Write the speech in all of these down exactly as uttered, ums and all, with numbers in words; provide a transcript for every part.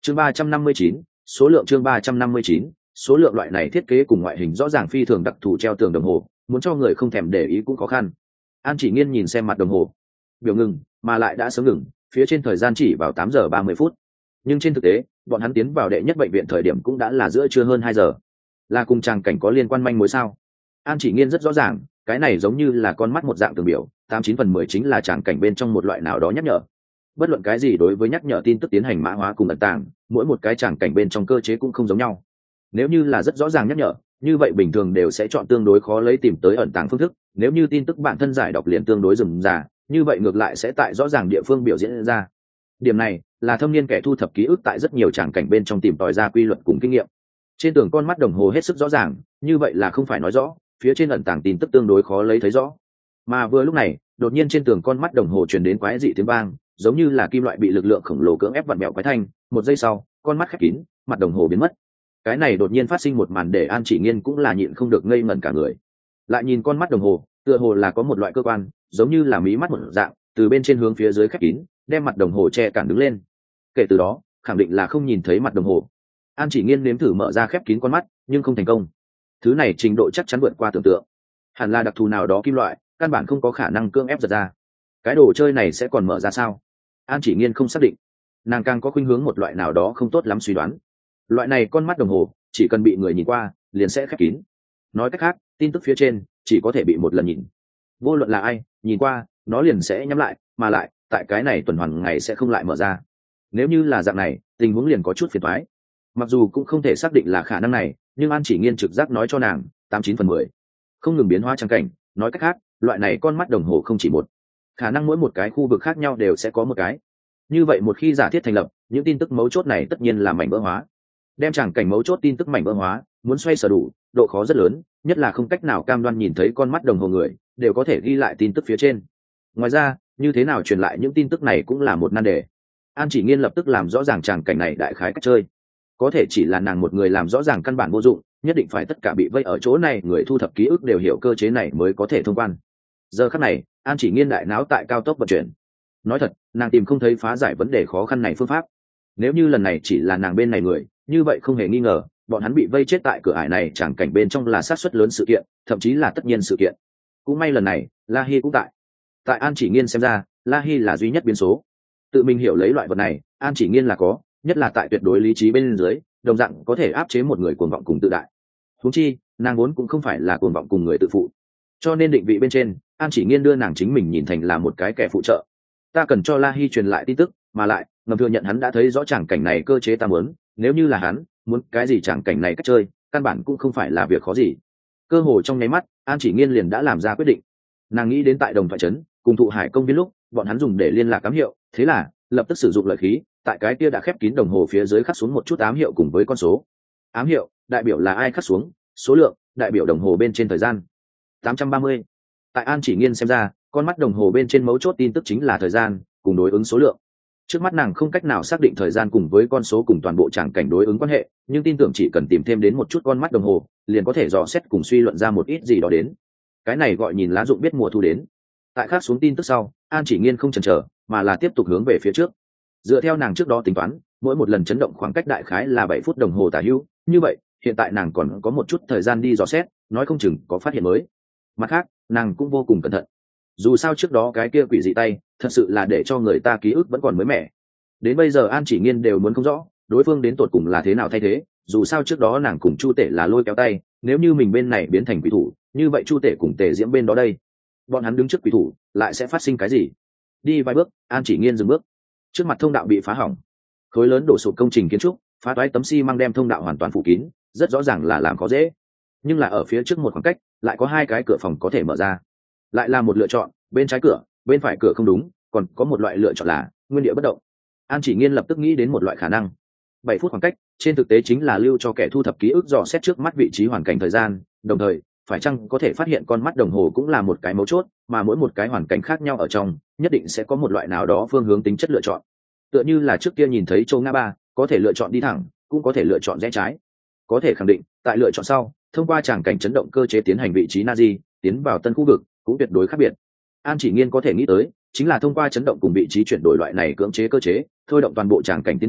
chương ba trăm năm mươi chín, số lượng chương ba trăm năm mươi chín, số lượng loại này thiết kế cùng ngoại hình rõ ràng phi thường đặc thù treo tường đồng hồ, muốn cho người không thèm để ý cũng khó khăn. An Chỉ Nghiên nhìn xem mặt đồng hồ, biểu ngừng, mà lại đã sớm ngừng, phía trên thời gian chỉ vào tám giờ ba mươi phút. Nhưng trên thực tế, bọn hắn tiến vào đệ nhất bệnh viện thời điểm cũng đã là giữa trưa hơn hai giờ. Là cùng tràng cảnh có liên quan manh mối sao? An Chỉ Nghiên rất rõ ràng, cái này giống như là con mắt một dạng tường biểu, tám chín phần mười chính là tràng cảnh bên trong một loại nào đó nhắc nhở. Bất luận cái gì đối với nhắc nhở tin tức tiến hành mã hóa cùng ẩn tàng, mỗi một cái tràng cảnh bên trong cơ chế cũng không giống nhau. Nếu như là rất rõ ràng nhắc nhở, như vậy bình thường đều sẽ chọn tương đối khó lấy tìm tới ẩn tàng phương thức. Nếu như tin tức bản thân giải đọc liền tương đối rườm rà, như vậy ngược lại sẽ tại rõ ràng địa phương biểu diễn ra. Điểm này là thâm niên kẻ thu thập ký ức tại rất nhiều tràng cảnh bên trong tìm tòi ra quy luật cùng kinh nghiệm. Trên tường con mắt đồng hồ hết sức rõ ràng, như vậy là không phải nói rõ phía trên ẩn tàng tin tức tương đối khó lấy thấy rõ. Mà vừa lúc này, đột nhiên trên tường con mắt đồng hồ truyền đến quái dị tiếng vang, giống như là kim loại bị lực lượng khổng lồ cưỡng ép vặn bẹo quái thanh. Một giây sau, con mắt khép kín, mặt đồng hồ biến mất. Cái này đột nhiên phát sinh một màn để An Chỉ Nghiên cũng là nhịn không được ngây ngẩn cả người. Lại nhìn con mắt đồng hồ, tựa hồ là có một loại cơ quan, giống như là mí mắt một dạng, từ bên trên hướng phía dưới khép kín, đem mặt đồng hồ che cản đứng lên. Kể từ đó, khẳng định là không nhìn thấy mặt đồng hồ. An Chỉ Nghiên nếm thử mở ra khép kín con mắt, nhưng không thành công. Thứ này trình độ chắc chắn vượt qua tưởng tượng. Hẳn là đặc thù nào đó kim loại, căn bản không có khả năng cưỡng ép giật ra. Cái đồ chơi này sẽ còn mở ra sao? An Chỉ Nghiên không xác định. Nàng càng có khuynh hướng một loại nào đó không tốt lắm suy đoán. Loại này con mắt đồng hồ, chỉ cần bị người nhìn qua, liền sẽ khép kín. Nói cách khác, tin tức phía trên chỉ có thể bị một lần nhìn. Vô luận là ai, nhìn qua, nó liền sẽ nhắm lại, mà lại, tại cái này tuần hoàn ngày sẽ không lại mở ra. Nếu như là dạng này, tình huống liền có chút phiền toái. Mặc dù cũng không thể xác định là khả năng này, nhưng An Chỉ Nghiên trực giác nói cho nàng, tám chín phần mười. Không ngừng biến hóa trang cảnh, nói cách khác, loại này con mắt đồng hồ không chỉ một, khả năng mỗi một cái khu vực khác nhau đều sẽ có một cái. Như vậy một khi giả thiết thành lập, những tin tức mấu chốt này tất nhiên là mảnh vỡ hóa. Đem tràng cảnh mấu chốt tin tức mảnh vỡ hóa, muốn xoay sở đủ, độ khó rất lớn, nhất là không cách nào cam đoan nhìn thấy con mắt đồng hồ người, đều có thể ghi lại tin tức phía trên. Ngoài ra, như thế nào truyền lại những tin tức này cũng là một nan đề. An Chỉ Nghiên lập tức làm rõ ràng tràng cảnh này đại khái cách chơi. Có thể chỉ là nàng một người làm rõ ràng căn bản vô dụng, nhất định phải tất cả bị vây ở chỗ này người thu thập ký ức đều hiểu cơ chế này mới có thể thông quan. Giờ khắc này, An Chỉ Nghiên đại não tại cao tốc vận chuyển. Nói thật, nàng tìm không thấy phá giải vấn đề khó khăn này phương pháp. Nếu như lần này chỉ là nàng bên này người, như vậy không hề nghi ngờ, bọn hắn bị vây chết tại cửa ải này chẳng cảnh bên trong là sát suất lớn sự kiện, thậm chí là tất nhiên sự kiện. Cũng may lần này, La Hi cũng tại. Tại An Chỉ Nghiên xem ra, La Hi là duy nhất biến số. Tự mình hiểu lấy loại vật này, An Chỉ Nghiên là có, nhất là tại tuyệt đối lý trí bên dưới, đồng dạng có thể áp chế một người cuồng vọng cùng tự đại. Huống chi, nàng vốn cũng không phải là cuồng vọng cùng người tự phụ. Cho nên định vị bên trên, An Chỉ Nghiên đưa nàng chính mình nhìn thành là một cái kẻ phụ trợ. Ta cần cho La Hi truyền lại tin tức, mà lại, ngầm thừa nhận hắn đã thấy rõ chẳng cảnh này cơ chế ta muốn, nếu như là hắn, muốn cái gì chẳng cảnh này cách chơi, căn bản cũng không phải là việc khó gì. Cơ hồ trong nháy mắt, An Chỉ Nghiên liền đã làm ra quyết định. Nàng nghĩ đến tại Đồng Thoại trấn, cùng Thụ Hải công viên lúc, bọn hắn dùng để liên lạc ám hiệu, thế là, lập tức sử dụng lợi khí, tại cái kia đã khép kín đồng hồ phía dưới khắc xuống một chút ám hiệu cùng với con số. Ám hiệu, đại biểu là ai khắc xuống, số lượng, đại biểu đồng hồ bên trên thời gian. tám trăm ba mươi. Tại An Chỉ Nghiên xem ra, con mắt đồng hồ bên trên mấu chốt tin tức chính là thời gian, cùng đối ứng số lượng. Trước mắt nàng không cách nào xác định thời gian cùng với con số cùng toàn bộ tràng cảnh đối ứng quan hệ, nhưng tin tưởng chỉ cần tìm thêm đến một chút con mắt đồng hồ, liền có thể dò xét cùng suy luận ra một ít gì đó đến. Cái này gọi nhìn lá dụng biết mùa thu đến. Tại khắc xuống tin tức sau, An Chỉ Nghiên không chần chờ, mà là tiếp tục hướng về phía trước. Dựa theo nàng trước đó tính toán, mỗi một lần chấn động khoảng cách đại khái là bảy phút đồng hồ tả hữu, như vậy, hiện tại nàng còn có một chút thời gian đi dò xét, nói không chừng có phát hiện mới. Mặt khác, nàng cũng vô cùng cẩn thận. Dù sao trước đó cái kia quỷ dị tay, thật sự là để cho người ta ký ức vẫn còn mới mẻ. Đến bây giờ An Chỉ Nghiên đều muốn không rõ, đối phương đến tột cùng là thế nào thay thế, dù sao trước đó nàng cùng Chu Tể là lôi kéo tay, nếu như mình bên này biến thành quỷ thủ, như vậy Chu Tể cùng Tề Diễm bên đó đây, bọn hắn đứng trước quỷ thủ, lại sẽ phát sinh cái gì? Đi vài bước, An Chỉ Nghiên dừng bước. Trước mặt thông đạo bị phá hỏng, khối lớn đổ sụp công trình kiến trúc, phá toái tấm xi măng đem thông đạo hoàn toàn phủ kín, rất rõ ràng là làm khó dễ. Nhưng là ở phía trước một khoảng cách, lại có hai cái cửa phòng có thể mở ra. Lại là một lựa chọn, bên trái cửa, bên phải cửa không đúng, còn có một loại lựa chọn là nguyên địa bất động. An Chỉ Nghiên lập tức nghĩ đến một loại khả năng. bảy phút khoảng cách, trên thực tế chính là lưu cho kẻ thu thập ký ức dò xét trước mắt vị trí hoàn cảnh thời gian, đồng thời, phải chăng có thể phát hiện con mắt đồng hồ cũng là một cái mấu chốt, mà mỗi một cái hoàn cảnh khác nhau ở trong, nhất định sẽ có một loại nào đó phương hướng tính chất lựa chọn. Tựa như là trước kia nhìn thấy Châu Ngã Ba, có thể lựa chọn đi thẳng, cũng có thể lựa chọn rẽ trái. Có thể khẳng định, tại lựa chọn sau, thông qua tràng cảnh chấn động cơ chế tiến hành vị trí Nazi, tiến vào tân khu vực, cũng tuyệt đối khác biệt. An Chỉ Nghiên có thể nghĩ tới, chính là thông qua chấn động cùng vị trí chuyển đổi loại này cưỡng chế cơ chế, thôi động toàn bộ tràng cảnh tiến trình,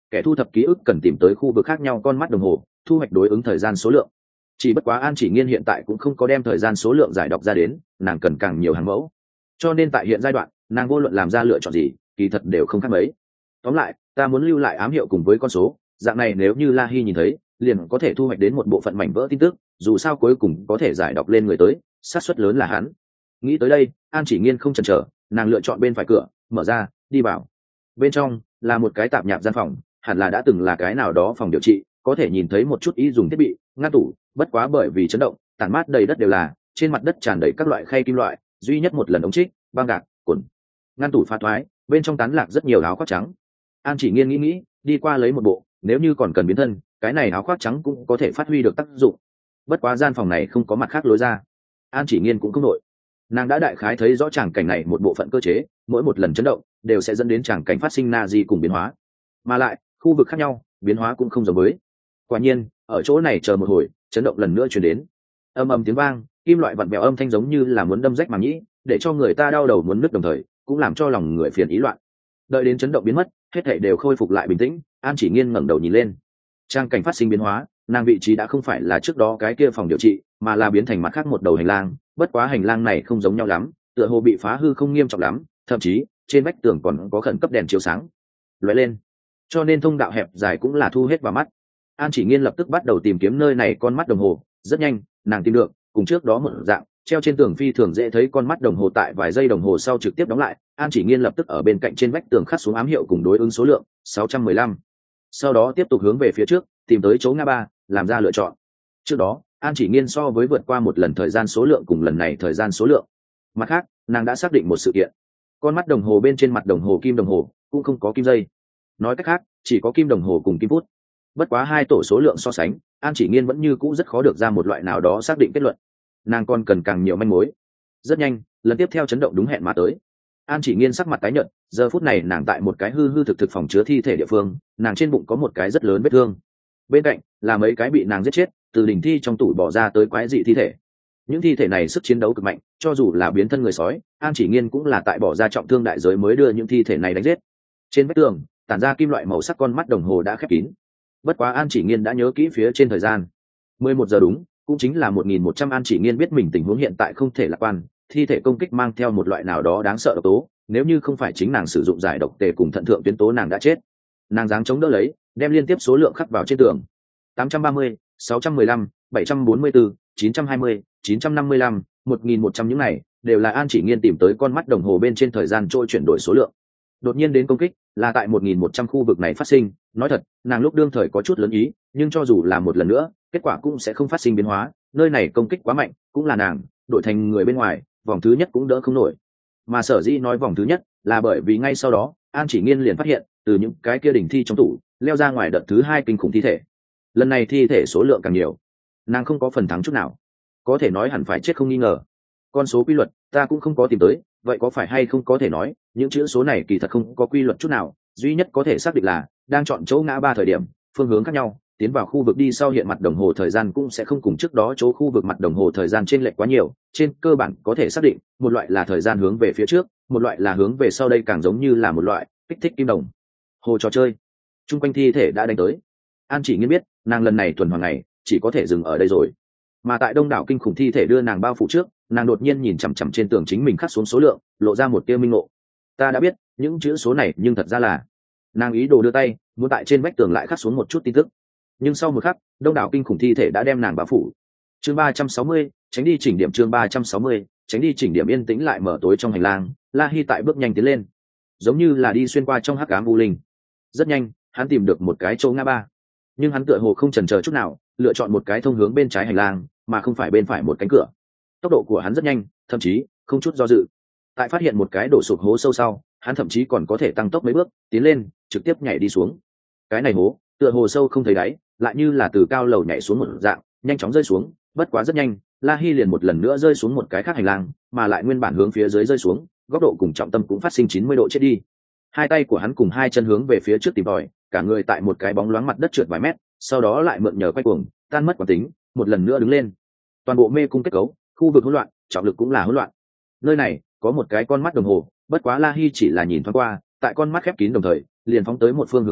kẻ thu thập ký ức cần tìm tới khu vực khác nhau con mắt đồng hồ thu hoạch đối ứng thời gian số lượng. Chỉ bất quá An Chỉ Nghiên hiện tại cũng không có đem thời gian số lượng giải đọc ra đến, nàng cần càng nhiều hàng mẫu, cho nên tại hiện giai đoạn nàng vô luận làm ra lựa chọn gì kỳ thật đều không khác mấy. Tóm lại, ta muốn lưu lại ám hiệu cùng với con số, dạng này nếu như La Hi nhìn thấy liền có thể thu hoạch đến một bộ phận mảnh vỡ tin tức, dù sao cuối cùng có thể giải đọc lên người tới xác suất lớn là hắn. Nghĩ tới đây, An Chỉ Nghiên không chần chờ, nàng lựa chọn bên phải cửa, mở ra, đi vào. Bên trong là một cái tạp nhạp gian phòng, hẳn là đã từng là cái nào đó phòng điều trị, có thể nhìn thấy một chút y dùng thiết bị, ngăn tủ, bất quá bởi vì chấn động, tản mát đầy đất đều là, trên mặt đất tràn đầy các loại khay kim loại, duy nhất một lần ống trích, băng gạc, cuộn. Ngăn tủ phá thoái, bên trong tán lạc rất nhiều áo khoác trắng. An Chỉ Nghiên nghĩ nghĩ, đi qua lấy một bộ, nếu như còn cần biến thân, cái này áo khoác trắng cũng có thể phát huy được tác dụng. Bất quá gian phòng này không có mặt khác lối ra. An Chỉ Nghiên cũng không nội, nàng đã đại khái thấy rõ tràng cảnh này một bộ phận cơ chế, mỗi một lần chấn động đều sẽ dẫn đến tràng cảnh phát sinh na di cùng biến hóa, mà lại khu vực khác nhau biến hóa cũng không giống với. Quả nhiên ở chỗ này chờ một hồi, chấn động lần nữa truyền đến, âm ầm tiếng vang, kim loại vặn vẹo âm thanh giống như là muốn đâm rách màng nhĩ, để cho người ta đau đầu muốn nứt, đồng thời cũng làm cho lòng người phiền ý loạn. Đợi đến chấn động biến mất, hết thảy đều khôi phục lại bình tĩnh. An Chỉ Nghiên ngẩng đầu nhìn lên, trang cảnh phát sinh biến hóa, nàng vị trí đã không phải là trước đó cái kia phòng điều trị, mà là biến thành mặt khác một đầu hành lang. Bất quá hành lang này không giống nhau lắm, tựa hồ bị phá hư không nghiêm trọng lắm, thậm chí trên vách tường còn có khẩn cấp đèn chiếu sáng lóe lên, cho nên thông đạo hẹp dài cũng là thu hết vào mắt. An Chỉ Nghiên lập tức bắt đầu tìm kiếm nơi này con mắt đồng hồ. Rất nhanh nàng tìm được, cùng trước đó một dạng, treo trên tường phi thường dễ thấy con mắt đồng hồ tại vài giây đồng hồ sau trực tiếp đóng lại. An Chỉ Nghiên lập tức ở bên cạnh trên vách tường khắc xuống ám hiệu cùng đối ứng số lượng sáu trăm mười lăm, sau đó tiếp tục hướng về phía trước tìm tới chỗ ngã ba, làm ra lựa chọn. Trước đó An Chỉ Nghiên so với vượt qua một lần thời gian số lượng cùng lần này thời gian số lượng. Mặt khác, nàng đã xác định một sự kiện, con mắt đồng hồ bên trên mặt đồng hồ kim đồng hồ cũng không có kim dây, nói cách khác chỉ có kim đồng hồ cùng kim phút. Bất quá hai tổ số lượng so sánh, An Chỉ Nghiên vẫn như cũ rất khó được ra một loại nào đó xác định kết luận, nàng còn cần càng nhiều manh mối. Rất nhanh, lần tiếp theo chấn động đúng hẹn mà tới. An Chỉ Nghiên sắc mặt tái nhợt, giờ phút này nàng tại một cái hư hư thực thực phòng chứa thi thể địa phương, nàng trên bụng có một cái rất lớn vết thương, bên cạnh là mấy cái bị nàng giết chết từ đỉnh thi trong tủ bỏ ra tới quái dị thi thể. Những thi thể này sức chiến đấu cực mạnh, cho dù là biến thân người sói, An Chỉ Nghiên cũng là tại bỏ ra trọng thương đại giới mới đưa những thi thể này đánh giết. Trên vách tường tản ra kim loại màu sắc con mắt đồng hồ đã khép kín. Bất quá An Chỉ Nghiên đã nhớ kỹ phía trên thời gian, mười một giờ đúng, cũng chính là một nghìn một trăm. An Chỉ Nghiên biết mình tình huống hiện tại không thể lạc quan, thi thể công kích mang theo một loại nào đó đáng sợ độc tố, nếu như không phải chính nàng sử dụng giải độc tề cùng thận thượng tuyến tố nàng đã chết. Nàng dáng chống đỡ lấy, đem liên tiếp số lượng khắc vào trên tường: tám trăm ba mươi, sáu trăm mười lăm, bảy trăm bốn mươi tư, chín trăm hai mươi, chín trăm năm mươi lăm, một nghìn một trăm. Những này đều là An Chỉ Nghiên tìm tới con mắt đồng hồ bên trên thời gian trôi chuyển đổi số lượng. Đột nhiên đến công kích là tại một nghìn một trăm khu vực này phát sinh. Nói thật, nàng lúc đương thời có chút lớn ý, nhưng cho dù là một lần nữa, kết quả cũng sẽ không phát sinh biến hóa. Nơi này công kích quá mạnh, cũng là nàng đổi thành người bên ngoài, vòng thứ nhất cũng đỡ không nổi. Mà sở dĩ nói vòng thứ nhất là bởi vì ngay sau đó An Chỉ Nghiên liền phát hiện, từ những cái kia đỉnh thi trong tủ leo ra ngoài đợt thứ hai kinh khủng thi thể. Lần này thi thể số lượng càng nhiều, nàng không có phần thắng chút nào, có thể nói hẳn phải chết không nghi ngờ. Con số quy luật ta cũng không có tìm tới, vậy có phải hay không có thể nói những chữ số này kỳ thật không có quy luật chút nào, duy nhất có thể xác định là đang chọn chỗ ngã ba thời điểm, phương hướng khác nhau, tiến vào khu vực đi sau hiện mặt đồng hồ thời gian cũng sẽ không cùng trước đó chỗ khu vực mặt đồng hồ thời gian chênh lệch quá nhiều. Trên cơ bản có thể xác định, một loại là thời gian hướng về phía trước, một loại là hướng về sau, đây càng giống như là một loại kích thích kim đồng hồ trò chơi. Trung quanh thi thể đã đánh tới, An Chỉ Nghiên biết nàng lần này tuần hoàn ngày chỉ có thể dừng ở đây rồi. Mà tại đông đảo kinh khủng thi thể đưa nàng bao phủ trước, nàng đột nhiên nhìn chằm chằm trên tường chính mình khắc xuống số lượng, lộ ra một tia minh ngộ. Ta đã biết những chữ số này, nhưng thật ra là... Nàng ý đồ đưa tay muốn tại trên vách tường lại khắc xuống một chút tin tức, nhưng sau một khắc đông đảo kinh khủng thi thể đã đem nàng bao phủ. Chương ba trăm sáu mươi, tránh đi chỉnh điểm. Chương ba trăm sáu mươi, tránh đi chỉnh điểm. Yên tĩnh lại mở tối trong hành lang, La Hi tại bước nhanh tiến lên, giống như là đi xuyên qua trong hắc ám u linh. Rất nhanh hắn tìm được một cái chỗ ngã ba, nhưng hắn tựa hồ không chần chờ chút nào, lựa chọn một cái thông hướng bên trái hành lang mà không phải bên phải một cánh cửa. Tốc độ của hắn rất nhanh, thậm chí không chút do dự. Tại phát hiện một cái đổ sụp hố sâu sau, hắn thậm chí còn có thể tăng tốc mấy bước tiến lên, trực tiếp nhảy đi xuống. Cái này hố tựa hồ sâu không thấy đáy, lại như là từ cao lầu nhảy xuống một dạng, nhanh chóng rơi xuống. Bất quá rất nhanh, La Hi liền một lần nữa rơi xuống một cái khác hành lang, mà lại nguyên bản hướng phía dưới rơi xuống, góc độ cùng trọng tâm cũng phát sinh chín mươi độ chết đi. Hai tay của hắn cùng hai chân hướng về phía trước tìm tòi, cả người tại một cái bóng loáng mặt đất trượt vài mét, sau đó lại mượn nhờ quay cuồng, tan mất quán tính, một lần nữa đứng lên. Toàn bộ mê cung kết cấu, khu vực hỗn loạn, trọng lực cũng là hỗn loạn. Nơi này có một cái con mắt đồng hồ, bất quá La Hi chỉ là nhìn thoáng qua, tại con mắt khép kín đồng thời, liền phóng tới một phương hướng khác,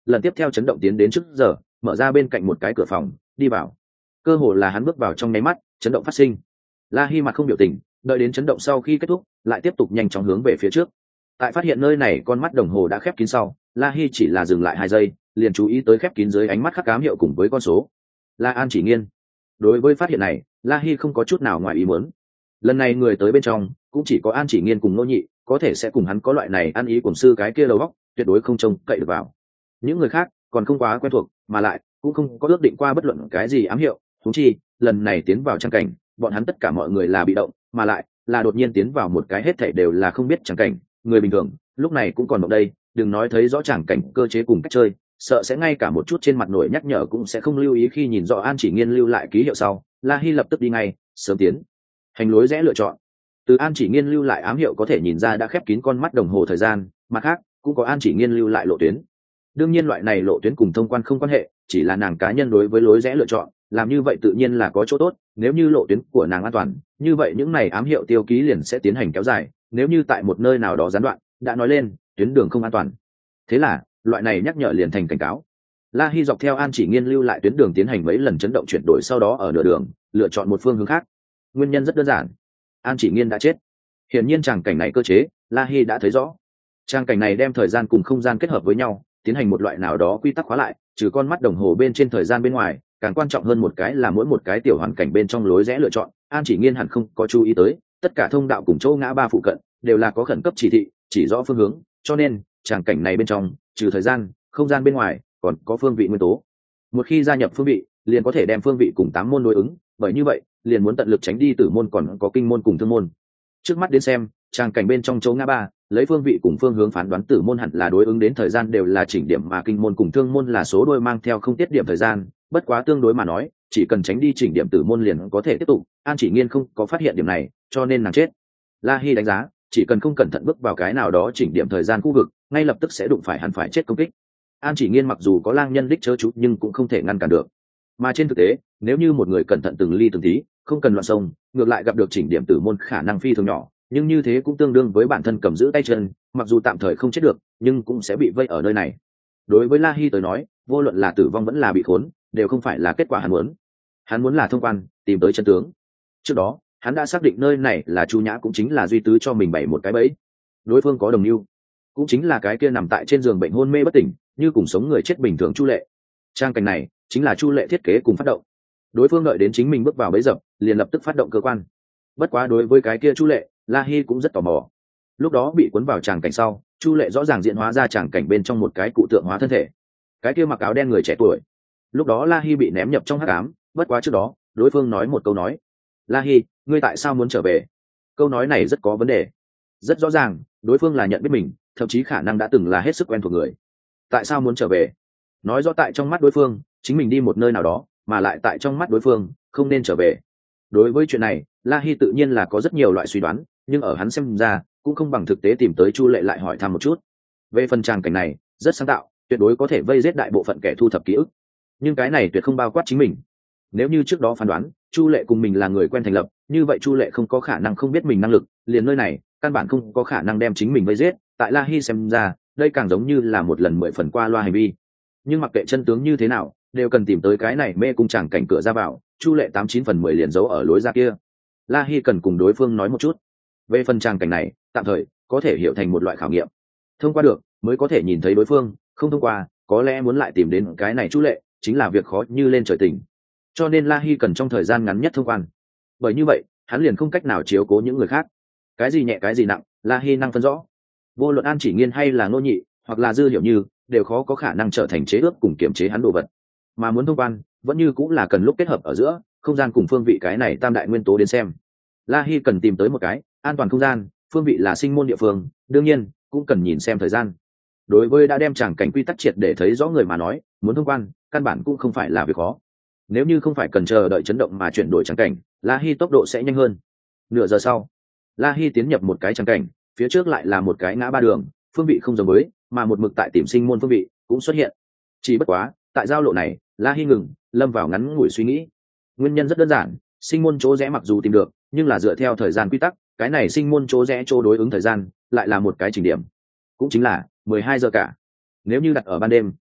lần tiếp theo chấn động tiến đến trước giờ, mở ra bên cạnh một cái cửa phòng đi vào. Cơ hồ là hắn bước vào trong nháy mắt, chấn động phát sinh. La Hi mặt không biểu tình, đợi đến chấn động sau khi kết thúc lại tiếp tục nhanh chóng hướng về phía trước. Tại phát hiện nơi này con mắt đồng hồ đã khép kín sau, La Hi chỉ là dừng lại hai giây, liền chú ý tới khép kín dưới ánh mắt khắc ám hiệu cùng với con số. La An Chỉ Nghiên. Đối với phát hiện này, La Hi không có chút nào ngoài ý muốn. Lần này người tới bên trong cũng chỉ có An Chỉ Nghiên cùng Nô Nhị có thể sẽ cùng hắn có loại này ăn ý cùng sư cái kia đầu óc, tuyệt đối không trông cậy được vào. Những người khác còn không quá quen thuộc, mà lại cũng không có ước định qua bất luận cái gì ám hiệu, huống chi lần này tiến vào trang cảnh, bọn hắn tất cả mọi người là bị động, mà lại là đột nhiên tiến vào một cái hết thảy đều là không biết trang cảnh, người bình thường lúc này cũng còn ở đây, đừng nói thấy rõ trang cảnh cơ chế cùng cách chơi, sợ sẽ ngay cả một chút trên mặt nổi nhắc nhở cũng sẽ không lưu ý. Khi nhìn rõ An Chỉ Nghiên lưu lại ký hiệu sau, La Hi lập tức đi ngay, sớm tiến hành lối rẽ lựa chọn. Từ An Chỉ Nghiên lưu lại ám hiệu có thể nhìn ra đã khép kín con mắt đồng hồ thời gian, mặt khác cũng có An Chỉ Nghiên lưu lại lộ tuyến. Đương nhiên loại này lộ tuyến cùng thông quan không quan hệ, chỉ là nàng cá nhân đối với lối rẽ lựa chọn, làm như vậy tự nhiên là có chỗ tốt. Nếu như lộ tuyến của nàng an toàn, như vậy những này ám hiệu tiêu ký liền sẽ tiến hành kéo dài. Nếu như tại một nơi nào đó gián đoạn, đã nói lên tuyến đường không an toàn, thế là loại này nhắc nhở liền thành cảnh cáo. La Hi dọc theo An Chỉ Nghiên lưu lại tuyến đường tiến hành mấy lần chấn động chuyển đổi, sau đó ở nửa đường lựa chọn một phương hướng khác. Nguyên nhân rất đơn giản, An Chỉ Nghiên đã chết. Hiển nhiên tràng cảnh này cơ chế, La Hi đã thấy rõ. Tràng cảnh này đem thời gian cùng không gian kết hợp với nhau, tiến hành một loại nào đó quy tắc khóa lại, trừ con mắt đồng hồ bên trên thời gian bên ngoài, càng quan trọng hơn một cái là mỗi một cái tiểu hoàn cảnh bên trong lối rẽ lựa chọn, An Chỉ Nghiên hẳn không có chú ý tới, tất cả thông đạo cùng chỗ ngã ba phụ cận đều là có khẩn cấp chỉ thị, chỉ rõ phương hướng, cho nên tràng cảnh này bên trong, trừ thời gian, không gian bên ngoài, còn có phương vị nguyên tố. Một khi gia nhập phương vị, liền có thể đem phương vị cùng tám môn đối ứng, bởi như vậy, liền muốn tận lực tránh đi tử môn còn có kinh môn cùng thương môn. Trước mắt đến xem, tràng cảnh bên trong chỗ ngã ba, lấy phương vị cùng phương hướng phán đoán tử môn hẳn là đối ứng đến thời gian đều là chỉnh điểm, mà kinh môn cùng thương môn là số đôi mang theo không tiết điểm thời gian, bất quá tương đối mà nói, chỉ cần tránh đi chỉnh điểm tử môn liền có thể tiếp tục. An Chỉ Nghiên không có phát hiện điểm này, cho nên nàng chết. La Hi đánh giá, chỉ cần không cẩn thận bước vào cái nào đó chỉnh điểm thời gian khu vực, ngay lập tức sẽ đụng phải hẳn phải chết công kích. An Chỉ Nghiên mặc dù có lang nhân đích chớ chú nhưng cũng không thể ngăn cản được. Mà trên thực tế, nếu như một người cẩn thận từng ly từng tí, không cần loạn sông, ngược lại gặp được chỉnh điểm tử môn khả năng phi thường nhỏ, nhưng như thế cũng tương đương với bản thân cầm giữ tay chân, mặc dù tạm thời không chết được, nhưng cũng sẽ bị vây ở nơi này. Đối với La Hi tới nói, vô luận là tử vong vẫn là bị khốn, đều không phải là kết quả hắn muốn. Hắn muốn là thông quan, tìm tới chân tướng. Trước đó, hắn đã xác định nơi này là Chu Nhã cũng chính là Duy Tứ cho mình bày một cái bẫy. Đối phương có đồng mưu, cũng chính là cái kia nằm tại trên giường bệnh hôn mê bất tỉnh, như cùng sống người chết bình thường Chu Lệ. Trang cảnh này chính là Chu Lệ thiết kế cùng phát động. Đối phương đợi đến chính mình bước vào bẫy dập, liền lập tức phát động cơ quan. Bất quá đối với cái kia Chu Lệ, La Hi cũng rất tò mò. Lúc đó bị cuốn vào tràng cảnh sau, Chu Lệ rõ ràng diễn hóa ra tràng cảnh bên trong một cái cụ tượng hóa thân thể. Cái kia mặc áo đen người trẻ tuổi. Lúc đó La Hi bị ném nhập trong hắc ám, bất quá trước đó, đối phương nói một câu nói: "La Hi, ngươi tại sao muốn trở về?" Câu nói này rất có vấn đề. Rất rõ ràng, đối phương là nhận biết mình, thậm chí khả năng đã từng là hết sức quen thuộc người. Tại sao muốn trở về? Nói rõ tại trong mắt đối phương, chính mình đi một nơi nào đó, mà lại tại trong mắt đối phương, không nên trở về. Đối với chuyện này, La Hi tự nhiên là có rất nhiều loại suy đoán, nhưng ở hắn xem ra, cũng không bằng thực tế tìm tới Chu Lệ lại hỏi thăm một chút. Về phần tràng cảnh này, rất sáng tạo, tuyệt đối có thể vây giết đại bộ phận kẻ thu thập ký ức. Nhưng cái này tuyệt không bao quát chính mình. Nếu như trước đó phán đoán, Chu Lệ cùng mình là người quen thành lập, như vậy Chu Lệ không có khả năng không biết mình năng lực, liền nơi này, căn bản không có khả năng đem chính mình vây giết. Tại La Hi xem ra, đây càng giống như là một lần mười phần qua loa hành vi. Nhưng mặc kệ chân tướng như thế nào, đều cần tìm tới cái này mê cung tràng cảnh cửa ra vào. Chu Lệ tám chín phần mười liền giấu ở lối ra kia. La Hi cần cùng đối phương nói một chút. Về phần tràng cảnh này, tạm thời có thể hiểu thành một loại khảo nghiệm. Thông qua được mới có thể nhìn thấy đối phương, không thông qua, có lẽ muốn lại tìm đến cái này Chu Lệ, chính là việc khó như lên trời tỉnh. Cho nên La Hi cần trong thời gian ngắn nhất thông quan. Bởi như vậy, hắn liền không cách nào chiếu cố những người khác. Cái gì nhẹ cái gì nặng, La Hi năng phân rõ. Vô luận An Chỉ Nghiên hay là Ngô Nhị, hoặc là Dư Hiểu Như, đều khó có khả năng trở thành chế ước cùng kiểm chế hắn đồ vật. Mà muốn thông quan, vẫn như cũng là cần lúc kết hợp ở giữa không gian cùng phương vị cái này tam đại nguyên tố đến xem. La Hi cần tìm tới một cái an toàn không gian, phương vị là sinh môn địa phương, đương nhiên cũng cần nhìn xem thời gian. Đối với đã đem tràng cảnh quy tắc triệt để thấy rõ người mà nói, muốn thông quan căn bản cũng không phải là việc khó. Nếu như không phải cần chờ đợi chấn động mà chuyển đổi tràng cảnh, La Hi tốc độ sẽ nhanh hơn. Nửa giờ sau, La Hi tiến nhập một cái tràng cảnh, phía trước lại là một cái ngã ba đường, phương vị không giống với, mà một mực tại tìm sinh môn phương vị cũng xuất hiện. Chỉ bất quá, tại giao lộ này, La Hi ngừng, lâm vào ngắn ngủi suy nghĩ. Nguyên nhân rất đơn giản, sinh môn chỗ rẽ mặc dù tìm được, nhưng là dựa theo thời gian quy tắc, cái này sinh môn chỗ rẽ chỗ đối ứng thời gian, lại là một cái chỉnh điểm, cũng chính là mười hai giờ cả. Nếu như đặt ở ban đêm,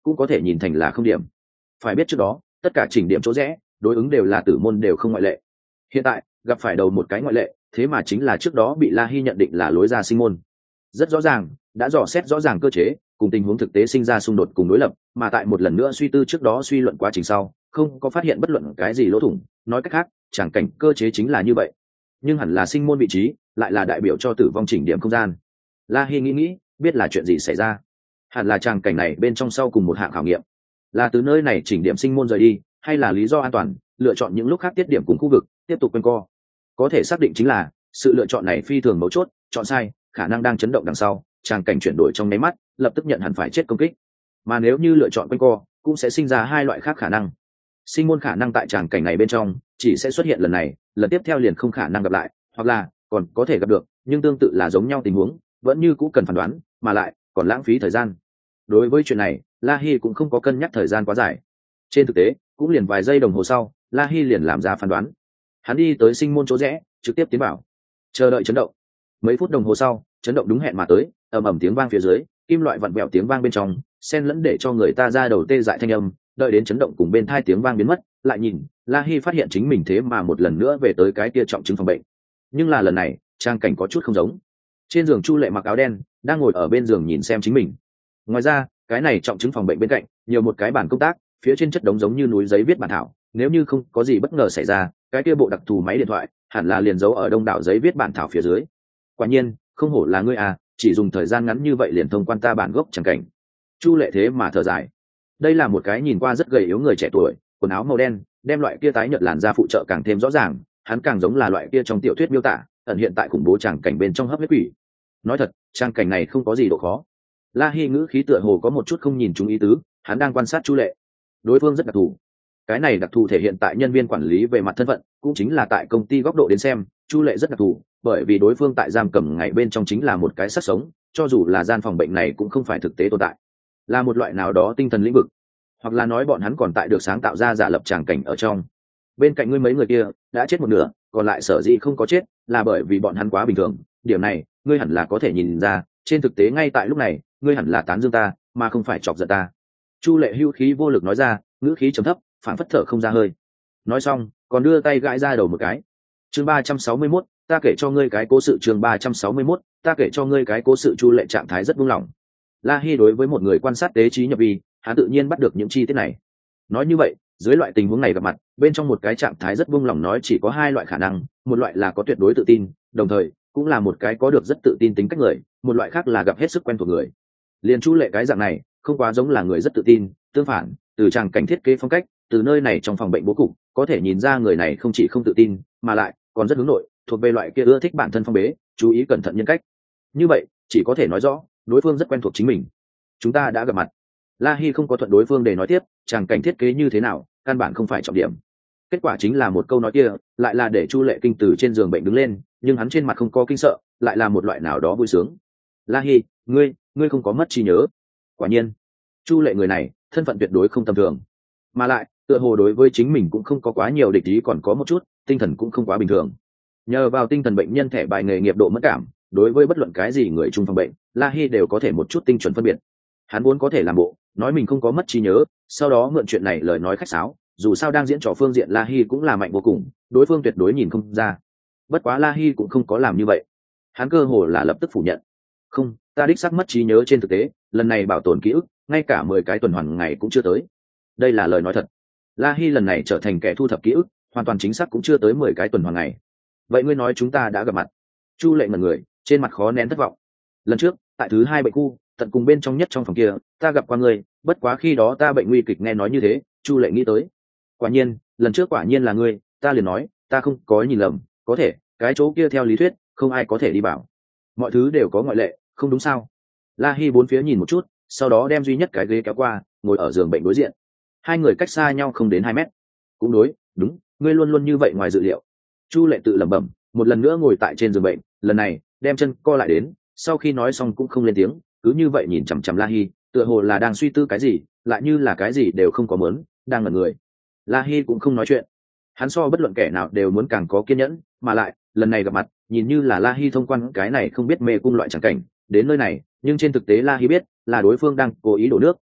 cũng có thể nhìn thành là không điểm. Phải biết trước đó tất cả chỉnh điểm chỗ rẽ đối ứng đều là tử môn, đều không ngoại lệ. Hiện tại gặp phải đầu một cái ngoại lệ, thế mà chính là trước đó bị La Hi nhận định là lối ra sinh môn. Rất rõ ràng đã dò xét rõ ràng cơ chế cùng tình huống thực tế sinh ra xung đột cùng đối lập, mà tại một lần nữa suy tư trước đó suy luận quá trình sau không có phát hiện bất luận cái gì lỗ thủng. Nói cách khác, chẳng cảnh cơ chế chính là như vậy, nhưng hẳn là sinh môn vị trí lại là đại biểu cho tử vong chỉnh điểm không gian. La Hi nghĩ nghĩ biết là chuyện gì xảy ra, hẳn là tràng cảnh này bên trong sau cùng một hạng khảo nghiệm, là từ nơi này chỉnh điểm sinh môn rời đi, hay là lý do an toàn lựa chọn những lúc khác tiết điểm cùng khu vực tiếp tục quanh co. Có thể xác định chính là sự lựa chọn này phi thường mấu chốt, chọn sai khả năng đang chấn động đằng sau tràng cảnh chuyển đổi trong nháy mắt lập tức nhận hẳn phải chết công kích, mà nếu như lựa chọn quanh co cũng sẽ sinh ra hai loại khác khả năng. Sinh môn khả năng tại tràng cảnh này bên trong chỉ sẽ xuất hiện lần này, lần tiếp theo liền không khả năng gặp lại, hoặc là còn có thể gặp được nhưng tương tự là giống nhau tình huống vẫn như cũ cần phán đoán, mà lại còn lãng phí thời gian. Đối với chuyện này La Hi cũng không có cân nhắc thời gian quá dài, trên thực tế cũng liền vài giây đồng hồ sau La Hi liền làm ra phán đoán. Hắn đi tới sinh môn chỗ rẽ trực tiếp tiến vào, chờ đợi chấn động. Mấy phút đồng hồ sau chấn động đúng hẹn mà tới, ầm ầm tiếng vang phía dưới, kim loại vặn vẹo tiếng vang bên trong xen lẫn để cho người ta ra đầu tê dại thanh âm. Đợi đến chấn động cùng bên thai tiếng vang biến mất, lại nhìn La Hi phát hiện chính mình thế mà một lần nữa về tới cái kia trọng chứng phòng bệnh, nhưng là lần này trang cảnh có chút không giống. Trên giường Chu Lệ mặc áo đen đang ngồi ở bên giường nhìn xem chính mình. Ngoài ra cái này trọng chứng phòng bệnh bên cạnh nhiều một cái bàn công tác, phía trên chất đống giống như núi giấy viết bản thảo, nếu như không có gì bất ngờ xảy ra cái kia bộ đặc thù máy điện thoại hẳn là liền giấu ở đông đảo giấy viết bản thảo phía dưới. Quả nhiên không hổ là ngươi à, chỉ dùng thời gian ngắn như vậy liền thông quan ta bản gốc chẳng cảnh. Chu Lệ thế mà thở dài. Đây là một cái nhìn qua rất gầy yếu người trẻ tuổi, quần áo màu đen đem loại kia tái nhợt làn da phụ trợ càng thêm rõ ràng, hắn càng giống là loại kia trong tiểu thuyết miêu tả ẩn hiện tại khủng bố tràng cảnh bên trong hấp huyết quỷ. Nói thật tràng cảnh này không có gì độ khó. La Hi ngữ khí tựa hồ có một chút không nhìn trúng ý tứ, hắn đang quan sát Chu Lệ. Đối phương rất đặc thù, cái này đặc thù thể hiện tại nhân viên quản lý về mặt thân phận, cũng chính là tại công ty góc độ đến xem Chu Lệ rất đặc thù, bởi vì đối phương tại giam cầm ngày bên trong chính là một cái xác sống, cho dù là gian phòng bệnh này cũng không phải thực tế tồn tại, là một loại nào đó tinh thần lĩnh vực, hoặc là nói bọn hắn còn tại được sáng tạo ra giả lập tràng cảnh ở trong. Bên cạnh ngươi mấy người kia đã chết một nửa, còn lại sở dĩ không có chết là bởi vì bọn hắn quá bình thường, điểm này ngươi hẳn là có thể nhìn ra. Trên thực tế ngay tại lúc này ngươi hẳn là tán dương ta mà không phải chọc giận ta. Chu Lệ hưu khí vô lực nói ra, ngữ khí trầm thấp phản phất thở không ra hơi. Nói xong còn đưa tay gãi ra đầu một cái. Chương ba trăm sáu mươi mốt, ta kể cho ngươi cái cố sự. Chương ba trăm sáu mươi mốt, ta kể cho ngươi cái cố sự. Chu Lệ trạng thái rất buông lỏng. La Hi đối với một người quan sát tế trí nhập vi, hắn tự nhiên bắt được những chi tiết này. Nói như vậy dưới loại tình huống này gặp mặt bên trong một cái trạng thái rất buông lỏng nói chỉ có hai loại khả năng, một loại là có tuyệt đối tự tin, đồng thời cũng là một cái có được rất tự tin tính cách người, một loại khác là gặp hết sức quen thuộc người. Liên Chu Lệ cái dạng này không quá giống là người rất tự tin, tương phản từ tràng cảnh thiết kế phong cách, từ nơi này trong phòng bệnh bố cục có thể nhìn ra người này không chỉ không tự tin mà lại còn rất hướng nội, thuộc về loại kia ưa thích bản thân phong bế, chú ý cẩn thận nhân cách. Như vậy chỉ có thể nói rõ đối phương rất quen thuộc chính mình. Chúng ta đã gặp mặt. La Hi không có thuận đối phương để nói tiếp tràng cảnh thiết kế như thế nào căn bản không phải trọng điểm, kết quả chính là một câu nói kia lại là để Chu Lệ kinh từ trên giường bệnh đứng lên, nhưng hắn trên mặt không có kinh sợ, lại là một loại nào đó vui sướng. La Hi, ngươi ngươi không có mất trí nhớ. Quả nhiên Chu Lệ người này thân phận tuyệt đối không tầm thường, mà lại tựa hồ đối với chính mình cũng không có quá nhiều địch ý, còn có một chút tinh thần cũng không quá bình thường. Nhờ vào tinh thần bệnh nhân thẻ bài nghề nghiệp độ mất cảm, đối với bất luận cái gì người chung phòng bệnh La Hi đều có thể một chút tinh chuẩn phân biệt. Hắn vốn có thể làm bộ nói mình không có mất trí nhớ, sau đó mượn chuyện này lời nói khách sáo, dù sao đang diễn trò phương diện La Hi cũng là mạnh vô cùng, đối phương tuyệt đối nhìn không ra. Bất quá La Hi cũng không có làm như vậy, hắn cơ hồ là lập tức phủ nhận. Không, ta đích xác mất trí nhớ, trên thực tế lần này bảo tồn ký ức ngay cả mười cái tuần hoàn ngày cũng chưa tới. Đây là lời nói thật. La Hi lần này trở thành kẻ thu thập ký ức hoàn toàn chính xác cũng chưa tới mười cái tuần hoàn ngày. Vậy ngươi nói chúng ta đã gặp mặt? Chu Lệ ngẩn người, trên mặt khó nén thất vọng. Lần trước tại thứ hai bệnh khu tận cùng bên trong nhất trong phòng kia ta gặp qua ngươi, bất quá khi đó ta bệnh nguy kịch. Nghe nói như thế Chu Lệ nghĩ tới, quả nhiên lần trước quả nhiên là ngươi, ta liền nói ta không có nhìn lầm, có thể cái chỗ kia theo lý thuyết không ai có thể đi vào, mọi thứ đều có ngoại lệ, không đúng sao? La Hi bốn phía nhìn một chút, sau đó đem duy nhất cái ghế kéo qua ngồi ở giường bệnh đối diện, hai người cách xa nhau không đến hai mét. Cũng đối, đúng, ngươi luôn luôn như vậy ngoài dự liệu. Chu Lệ tự lẩm bẩm, một lần nữa ngồi tại trên giường bệnh, lần này đem chân co lại đến, sau khi nói xong cũng không lên tiếng, cứ như vậy nhìn chằm chằm La Hi, tựa hồ là đang suy tư cái gì, lại như là cái gì đều không có muốn, đang ngẩn người. La Hi cũng không nói chuyện, hắn so bất luận kẻ nào đều muốn càng có kiên nhẫn, mà lại lần này gặp mặt nhìn như là La Hi thông quan cái này không biết mê cung loại chẳng cảnh đến nơi này, nhưng trên thực tế La Hi biết là đối phương đang cố ý đổ nước,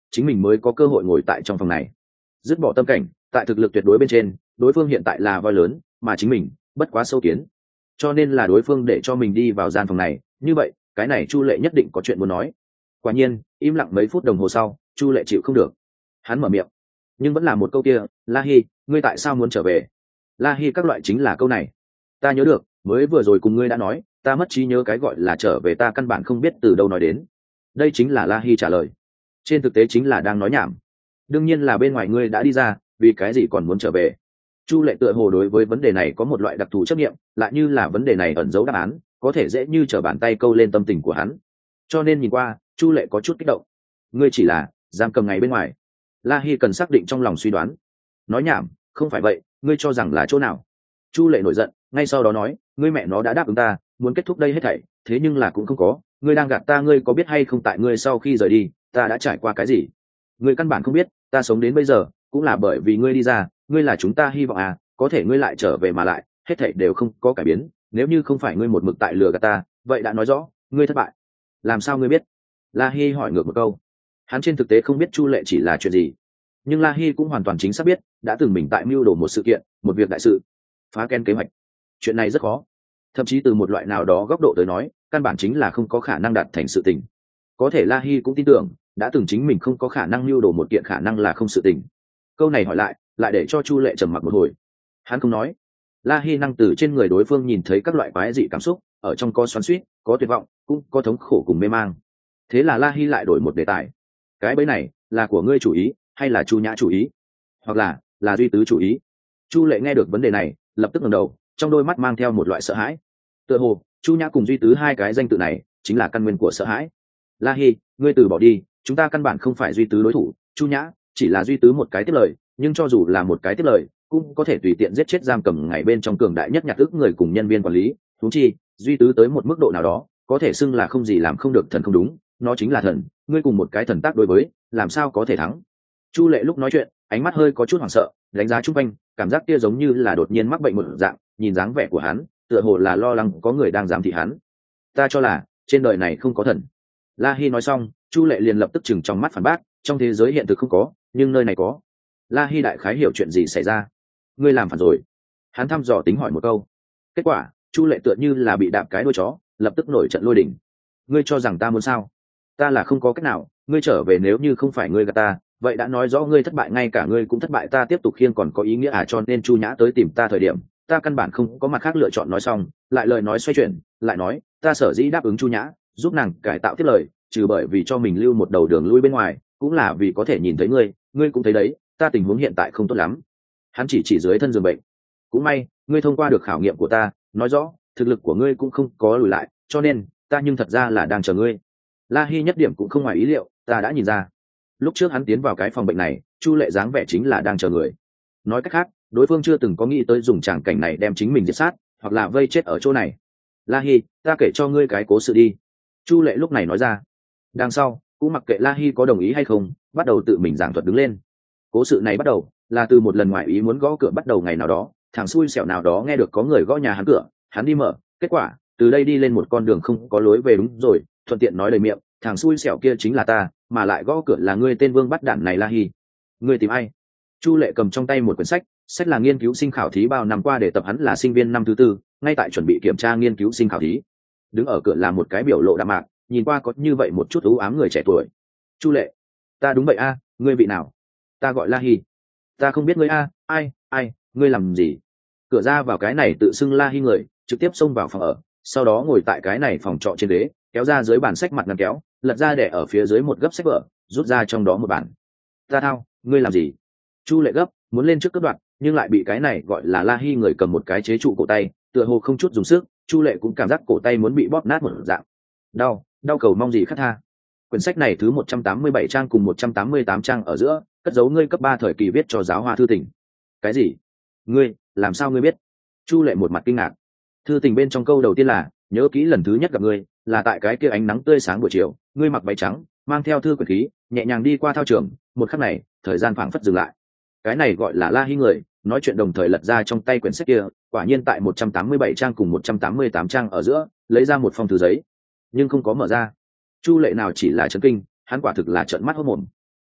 chính mình mới có cơ hội ngồi tại trong phòng này. Dứt bỏ tâm cảnh, tại thực lực tuyệt đối bên trên, đối phương hiện tại là voi lớn, mà chính mình bất quá sâu kiến, cho nên là đối phương để cho mình đi vào gian phòng này. Như vậy cái này Chu Lệ nhất định có chuyện muốn nói. Quả nhiên im lặng mấy phút đồng hồ sau, Chu Lệ chịu không được, hắn mở miệng, nhưng vẫn là một câu kia: La Hi, ngươi tại sao muốn trở về? La Hi các loại chính là câu này. Ta nhớ được, mới vừa rồi cùng ngươi đã nói, ta mất trí nhớ, cái gọi là trở về ta căn bản không biết từ đâu nói đến. Đây chính là La Hi trả lời. Trên thực tế chính là đang nói nhảm. Đương nhiên là bên ngoài ngươi đã đi ra, vì cái gì còn muốn trở về? Chu Lệ tựa hồ đối với vấn đề này có một loại đặc thù chấp nghiệm, lại như là vấn đề này ẩn giấu đáp án, có thể dễ như trở bàn tay câu lên tâm tình của hắn. Cho nên nhìn qua, Chu Lệ có chút kích động. Ngươi chỉ là giam cầm ngày bên ngoài. La Hi cần xác định trong lòng suy đoán. Nói nhảm, không phải vậy, ngươi cho rằng là chỗ nào? Chu Lệ nổi giận, ngay sau đó nói: ngươi mẹ nó đã đáp ứng ta, muốn kết thúc đây hết thảy, thế nhưng là cũng không có, ngươi đang gạt ta. Ngươi có biết hay không, tại ngươi sau khi rời đi, ta đã trải qua cái gì? Ngươi căn bản không biết, ta sống đến bây giờ cũng là bởi vì ngươi đi ra. Ngươi là chúng ta hy vọng à, có thể ngươi lại trở về mà lại hết thảy đều không có cải biến. Nếu như không phải ngươi một mực tại lừa gạt ta, vậy đã nói rõ ngươi thất bại. Làm sao ngươi biết? La Hi hỏi ngược một câu. Hắn trên thực tế không biết Chu Lệ chỉ là chuyện gì, nhưng La Hi cũng hoàn toàn chính xác biết, đã từng mình tại mưu đồ một sự kiện, một việc đại sự, phá ken kế hoạch. Chuyện này rất khó, thậm chí từ một loại nào đó góc độ tới nói, căn bản chính là không có khả năng đạt thành sự tình. Có thể La Hi cũng tin tưởng, đã từng chính mình không có khả năng mưu đồ một kiện khả năng là không sự tình. Câu này hỏi lại, lại để cho Chu Lệ trầm mặc một hồi. Hắn không nói. La Hi năng từ trên người đối phương nhìn thấy các loại quái dị cảm xúc, ở trong có xoắn xuýt, có tuyệt vọng, cũng có thống khổ cùng mê mang. Thế là La Hi lại đổi một đề tài. Cái bẫy này là của ngươi chủ ý, hay là Chu Nhã chủ ý, hoặc là là Duy Tứ chủ ý? Chu Lệ nghe được vấn đề này, lập tức ngẩng đầu, trong đôi mắt mang theo một loại sợ hãi. Tựa hồ Chu Nhã cùng Duy Tứ hai cái danh tự này chính là căn nguyên của sợ hãi. La Hi, ngươi từ bỏ đi, chúng ta căn bản không phải Duy Tứ đối thủ. Chu Nhã chỉ là Duy Tứ một cái tiếp lời, nhưng cho dù là một cái tiếp lời, cũng có thể tùy tiện giết chết giam cầm ngày bên trong cường đại nhất nhặt ức người cùng nhân viên quản lý. Thú chi Duy Tứ tới một mức độ nào đó, có thể xưng là không gì làm không được thần không đúng, nó chính là thần. Ngươi cùng một cái thần tác đối với, làm sao có thể thắng? Chu Lệ lúc nói chuyện, ánh mắt hơi có chút hoảng sợ, đánh giá chung quanh, cảm giác kia giống như là đột nhiên mắc bệnh một dạng. Nhìn dáng vẻ của hắn, tựa hồ là lo lắng có người đang giám thị hắn. Ta cho là trên đời này không có thần. La Hi nói xong, Chu Lệ liền lập tức chừng trong mắt phản bác, trong thế giới hiện thực không có, nhưng nơi này có. La Hi đại khái hiểu chuyện gì xảy ra. Ngươi làm phản rồi. Hắn thăm dò tính hỏi một câu. Kết quả, Chu Lệ tựa như là bị đạp cái đuôi chó, lập tức nổi trận lôi đình. Ngươi cho rằng ta muốn sao? Ta là không có cách nào, ngươi trở về nếu như không phải ngươi gạt ta, vậy đã nói rõ ngươi thất bại, ngay cả ngươi cũng thất bại, ta tiếp tục khiêng còn có ý nghĩa à? Cho nên Chu Nhã tới tìm ta thời điểm, ta căn bản không có mặt khác lựa chọn. Nói xong, lại lời nói xoay chuyển, lại nói, ta sở dĩ đáp ứng Chu Nhã, giúp nàng cải tạo tiếp lời, trừ bởi vì cho mình lưu một đầu đường lui bên ngoài, cũng là vì có thể nhìn thấy ngươi, ngươi cũng thấy đấy, ta tình huống hiện tại không tốt lắm. Hắn chỉ chỉ dưới thân giường bệnh. Cũng may, ngươi thông qua được khảo nghiệm của ta, nói rõ, thực lực của ngươi cũng không có lùi lại, cho nên, ta nhưng thật ra là đang chờ ngươi. La Hi nhất điểm cũng không ngoài ý liệu, ta đã nhìn ra. Lúc trước hắn tiến vào cái phòng bệnh này, Chu Lệ dáng vẻ chính là đang chờ người. Nói cách khác, đối phương chưa từng có nghĩ tới dùng tràng cảnh này đem chính mình diệt sát, hoặc là vây chết ở chỗ này. La Hi, ta kể cho ngươi cái cố sự đi. Chu Lệ lúc này nói ra. Đằng sau, cũng mặc kệ La Hi có đồng ý hay không, bắt đầu tự mình giảng thuật đứng lên. Cố sự này bắt đầu là từ một lần ngoại ý muốn gõ cửa bắt đầu. Ngày nào đó, thằng xui xẻo nào đó nghe được có người gõ nhà hắn cửa, hắn đi mở, kết quả từ đây đi lên một con đường không có lối về. Đúng rồi, thuận tiện nói lời miệng, thằng xui xẻo kia chính là ta, mà lại gõ cửa là ngươi tên vương bắt đản này. La Hi, ngươi tìm ai? Chu Lệ cầm trong tay một quyển sách, sách là nghiên cứu sinh khảo thí bao năm qua để tập, hắn là sinh viên năm thứ tư, ngay tại chuẩn bị kiểm tra nghiên cứu sinh khảo thí. Đứng ở cửa là một cái biểu lộ đạm mạc, nhìn qua có như vậy một chút u ám người trẻ tuổi. Chu Lệ, ta đúng vậy a, à, ngươi vị nào? Ta gọi La Hi. Ta không biết ngươi a, à, ai, ai, ngươi làm gì? Cửa ra vào cái này tự xưng La Hi người, trực tiếp xông vào phòng ở, sau đó ngồi tại cái này phòng trọ trên ghế, kéo ra dưới bàn sách mặt ngăn kéo, lật ra để ở phía dưới một gấp sách vở, rút ra trong đó một bản. Ta thao, ngươi làm gì? Chu Lệ gấp, muốn lên trước cướp đoạt, nhưng lại bị cái này gọi là La Hi người cầm một cái chế trụ cổ tay, tựa hồ không chút dùng sức. Chu Lệ cũng cảm giác cổ tay muốn bị bóp nát một dạng. Đau, đau cầu mong gì khát tha. Quyển sách này thứ một trăm tám mươi bảy trang cùng một trăm tám mươi tám trang ở giữa, cất giấu ngươi cấp ba thời kỳ viết cho giáo hoa thư tình. Cái gì? Ngươi, làm sao ngươi biết? Chu Lệ một mặt kinh ngạc. Thư tình bên trong câu đầu tiên là, nhớ kỹ lần thứ nhất gặp ngươi, là tại cái kia ánh nắng tươi sáng buổi chiều, ngươi mặc váy trắng, mang theo thư quyển khí, nhẹ nhàng đi qua thao trường, một khắc này, thời gian phảng phất dừng lại. Cái này gọi là La Hi người, nói chuyện đồng thời lật ra trong tay quyển sách kia, quả nhiên tại một trăm tám mươi bảy trang cùng một trăm tám mươi tám trang ở giữa, lấy ra một phong thư giấy, nhưng không có mở ra. Chu Lệ nào chỉ là chấn kinh, hắn quả thực là trợn mắt hốt mồm.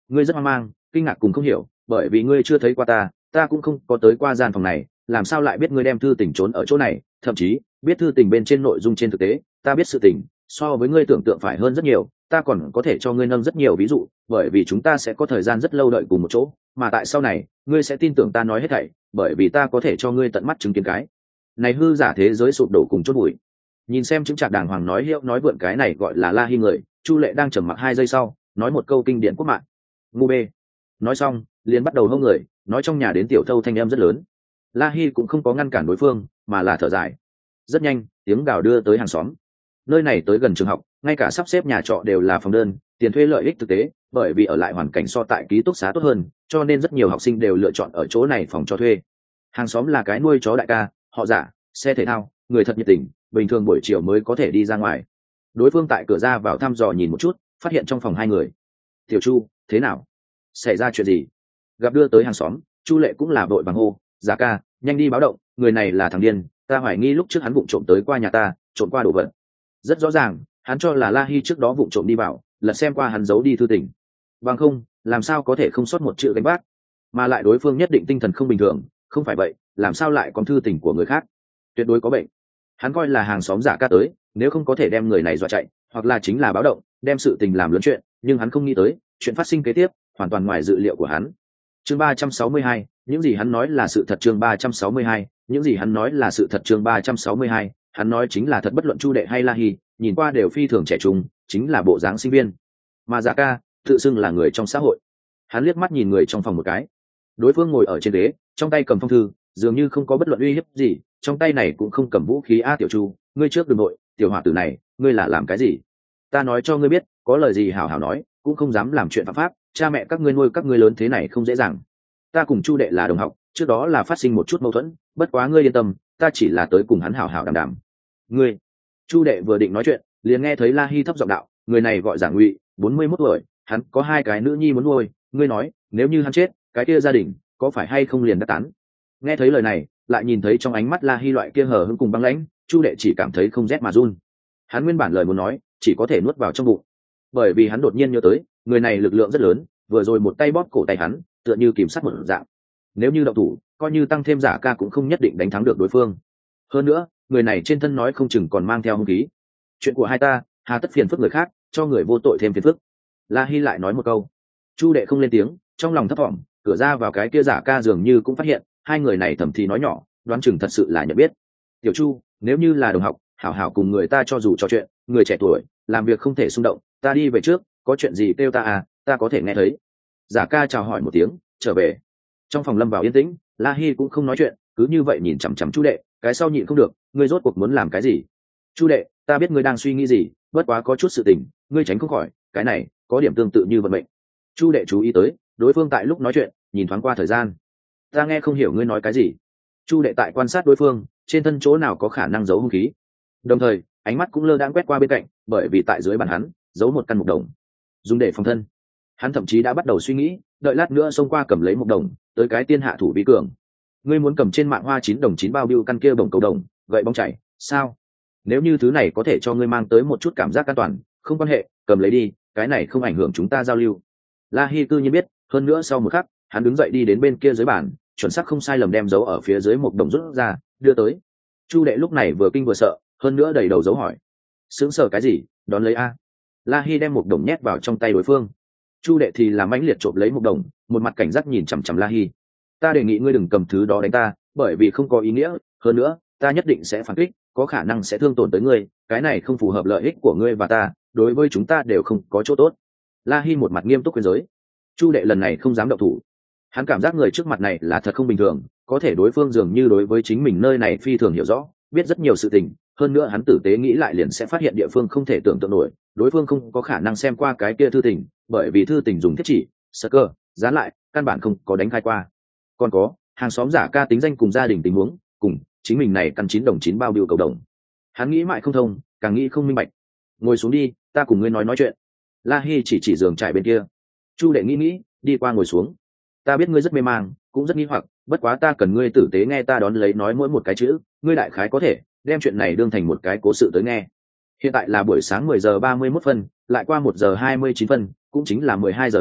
Ngươi rất hoang mang, kinh ngạc cùng không hiểu, bởi vì ngươi chưa thấy qua ta, ta cũng không có tới qua gian phòng này, làm sao lại biết ngươi đem thư tình trốn ở chỗ này, thậm chí biết thư tình bên trên nội dung trên thực tế, ta biết sự tình so với ngươi tưởng tượng phải hơn rất nhiều, ta còn có thể cho ngươi nâng rất nhiều ví dụ, bởi vì chúng ta sẽ có thời gian rất lâu đợi cùng một chỗ, mà tại sau này ngươi sẽ tin tưởng ta nói hết thảy, bởi vì ta có thể cho ngươi tận mắt chứng kiến cái này hư giả thế giới sụp đổ cùng chốt bụi. Nhìn xem chứng trạc đàng hoàng nói hiệu nói vượn cái này gọi là La Hi người, Chu Lệ đang trầm mặc hai giây sau nói một câu kinh điển quốc mạng: ngu bê. Nói xong liền bắt đầu hông người, nói trong nhà đến tiểu thâu thanh em rất lớn. La Hi cũng không có ngăn cản đối phương, mà là thở dài. Rất nhanh tiếng gào đưa tới hàng xóm. Nơi này tới gần trường học, ngay cả sắp xếp nhà trọ đều là phòng đơn, tiền thuê lợi ích thực tế, bởi vì ở lại hoàn cảnh so tại ký túc xá tốt hơn, cho nên rất nhiều học sinh đều lựa chọn ở chỗ này phòng cho thuê. Hàng xóm là cái nuôi chó đại ca, họ Giả, xe thể thao, người thật nhiệt tình, bình thường buổi chiều mới có thể đi ra ngoài. Đối phương tại cửa ra vào thăm dò nhìn một chút, phát hiện trong phòng hai người. Tiểu Chu, thế nào? Xảy ra chuyện gì? Gặp đưa tới hàng xóm, Chu Lệ cũng là vội vàng hô: Giả ca, nhanh đi báo động, người này là thằng điên, ta hoài nghi lúc trước hắn vụng trộm tới qua nhà ta, trộm qua đồ vật. Rất rõ ràng, hắn cho là La Hi trước đó vụng trộm đi vào, lật xem qua hắn giấu đi thư tình. Bằng không, làm sao có thể không sót một chữ gánh vác, mà lại đối phương nhất định tinh thần không bình thường, không phải vậy, làm sao lại có thư tình của người khác? Tuyệt đối có bệnh. Hắn coi là hàng xóm Giả ca tới, nếu không có thể đem người này dọa chạy, hoặc là chính là báo động, đem sự tình làm lớn chuyện, nhưng hắn không nghĩ tới, chuyện phát sinh kế tiếp hoàn toàn ngoài dự liệu của hắn. Chương ba trăm sáu mươi hai, những gì hắn nói là sự thật. Chương ba trăm sáu mươi hai, những gì hắn nói là sự thật. Chương ba trăm sáu mươi hai, hắn nói chính là thật, bất luận Chu Đệ hay La Hi, nhìn qua đều phi thường trẻ trung, chính là bộ dáng sinh viên. Mà Giả ca, tự xưng là người trong xã hội. Hắn liếc mắt nhìn người trong phòng một cái. Đối phương ngồi ở trên ghế, trong tay cầm phong thư, dường như không có bất luận uy hiếp gì, trong tay này cũng không cầm vũ khí. A Tiểu Chu, ngươi trước đừng nội, tiểu hỏa tử này, ngươi là làm cái gì? Ta nói cho ngươi biết, có lời gì hảo hảo nói, cũng không dám làm chuyện phạm pháp, cha mẹ các ngươi nuôi các ngươi lớn thế này không dễ dàng. Ta cùng Chu Đệ là đồng học, trước đó là phát sinh một chút mâu thuẫn, bất quá ngươi yên tâm, ta chỉ là tới cùng hắn hảo hảo đàm đàm. Ngươi? Chu Đệ vừa định nói chuyện, liền nghe thấy La Hi thấp giọng đạo: người này gọi Giả Ngụy, bốn mươi mốt tuổi, hắn có hai cái nữ nhi muốn nuôi, ngươi nói, nếu như hắn chết, cái kia gia đình có phải hay không liền đã tán? Nghe thấy lời này, lại nhìn thấy trong ánh mắt La Hi loại kia hờ hững cùng băng lãnh, Chu Đệ chỉ cảm thấy không rét mà run. Hắn nguyên bản lời muốn nói, chỉ có thể nuốt vào trong bụng, bởi vì hắn đột nhiên nhớ tới, người này lực lượng rất lớn, vừa rồi một tay bóp cổ tay hắn, tựa như kìm sắt một dạng. Nếu như động thủ, coi như tăng thêm Giả ca cũng không nhất định đánh thắng được đối phương. Hơn nữa, người này trên thân nói không chừng còn mang theo hung khí. Chuyện của hai ta, hà tất phiền phức người khác, cho người vô tội thêm phiền phức. La Hi lại nói một câu. Chu Đệ không lên tiếng, trong lòng thấp thỏm, cửa ra vào cái kia Giả ca dường như cũng phát hiện, hai người này thầm thì nói nhỏ, đoán chừng thật sự là nhận biết. Tiểu Chu, nếu như là đồng học, hảo hảo cùng người ta cho dù trò chuyện, người trẻ tuổi, làm việc không thể xung động, ta đi về trước, có chuyện gì kêu ta à, ta có thể nghe thấy. Giả ca chào hỏi một tiếng, trở về. Trong phòng lâm vào yên tĩnh, La Hi cũng không nói chuyện, cứ như vậy nhìn chằm chằm Chu Đệ, cái sau nhịn không được, ngươi rốt cuộc muốn làm cái gì? Chu Đệ, ta biết ngươi đang suy nghĩ gì, bất quá có chút sự tình, ngươi tránh không khỏi, cái này có điểm tương tự như vận mệnh. Chu Đệ chú ý tới, đối phương tại lúc nói chuyện, nhìn thoáng qua thời gian. Ta nghe không hiểu ngươi nói cái gì. Chu Đệ tại quan sát đối phương, trên thân chỗ nào có khả năng giấu hung khí. Đồng thời, ánh mắt cũng lơ đãng quét qua bên cạnh, bởi vì tại dưới bàn hắn, giấu một căn mục đồng, dùng để phòng thân. Hắn thậm chí đã bắt đầu suy nghĩ, đợi lát nữa xông qua cầm lấy mục đồng, tới cái tiên hạ thủ vi cường. Ngươi muốn cầm trên mạng hoa chín đồng chín bao bưu căn kia bổng cầu đồng, gậy bóng chảy, sao? Nếu như thứ này có thể cho ngươi mang tới một chút cảm giác an toàn, không quan hệ, cầm lấy đi, cái này không ảnh hưởng chúng ta giao lưu. La Hi cư nhiên biết, hơn nữa sau một khắc, hắn đứng dậy đi đến bên kia dưới bàn, chuẩn xác không sai lầm đem dấu ở phía dưới một đồng rút ra, đưa tới. Chu Đệ lúc này vừa kinh vừa sợ, hơn nữa đầy đầu dấu hỏi. Sướng sở cái gì, đón lấy a. La Hi đem một đồng nhét vào trong tay đối phương. Chu Đệ thì làm mãnh liệt trộm lấy một đồng, một mặt cảnh giác nhìn chằm chằm La Hi. Ta đề nghị ngươi đừng cầm thứ đó đánh ta, bởi vì không có ý nghĩa, hơn nữa, ta nhất định sẽ phản kích, có khả năng sẽ thương tổn tới ngươi, cái này không phù hợp lợi ích của ngươi và ta, đối với chúng ta đều không có chỗ tốt. La Hi một mặt nghiêm túc khuyên giới. Chu Đệ lần này không dám động thủ. Hắn cảm giác người trước mặt này là thật không bình thường, có thể đối phương dường như đối với chính mình nơi này phi thường hiểu rõ, biết rất nhiều sự tình, hơn nữa hắn tử tế nghĩ lại liền sẽ phát hiện địa phương không thể tưởng tượng nổi, đối phương không có khả năng xem qua cái kia thư tình, bởi vì thư tình dùng thiết chỉ, sơ cơ, dán lại, căn bản không có đánh khai qua. Còn có, hàng xóm Giả ca tính danh cùng gia đình tình huống, cùng chính mình này căn chín đồng chín bao bưu cầu đồng. Hắn nghĩ mãi không thông, càng nghĩ không minh bạch. Ngồi xuống đi, ta cùng ngươi nói nói chuyện. La Hi chỉ chỉ giường trải bên kia. Chu Đệ nghĩ nghĩ, đi qua ngồi xuống. Ta biết ngươi rất mê mang, cũng rất nghi hoặc, bất quá ta cần ngươi tử tế nghe ta đón lấy nói mỗi một cái chữ, ngươi đại khái có thể đem chuyện này đương thành một cái cố sự tới nghe. Hiện tại là buổi sáng mười giờ ba mươi mốt phân, lại qua một giờ hai mươi chín phân, cũng chính là mười hai giờ đúng,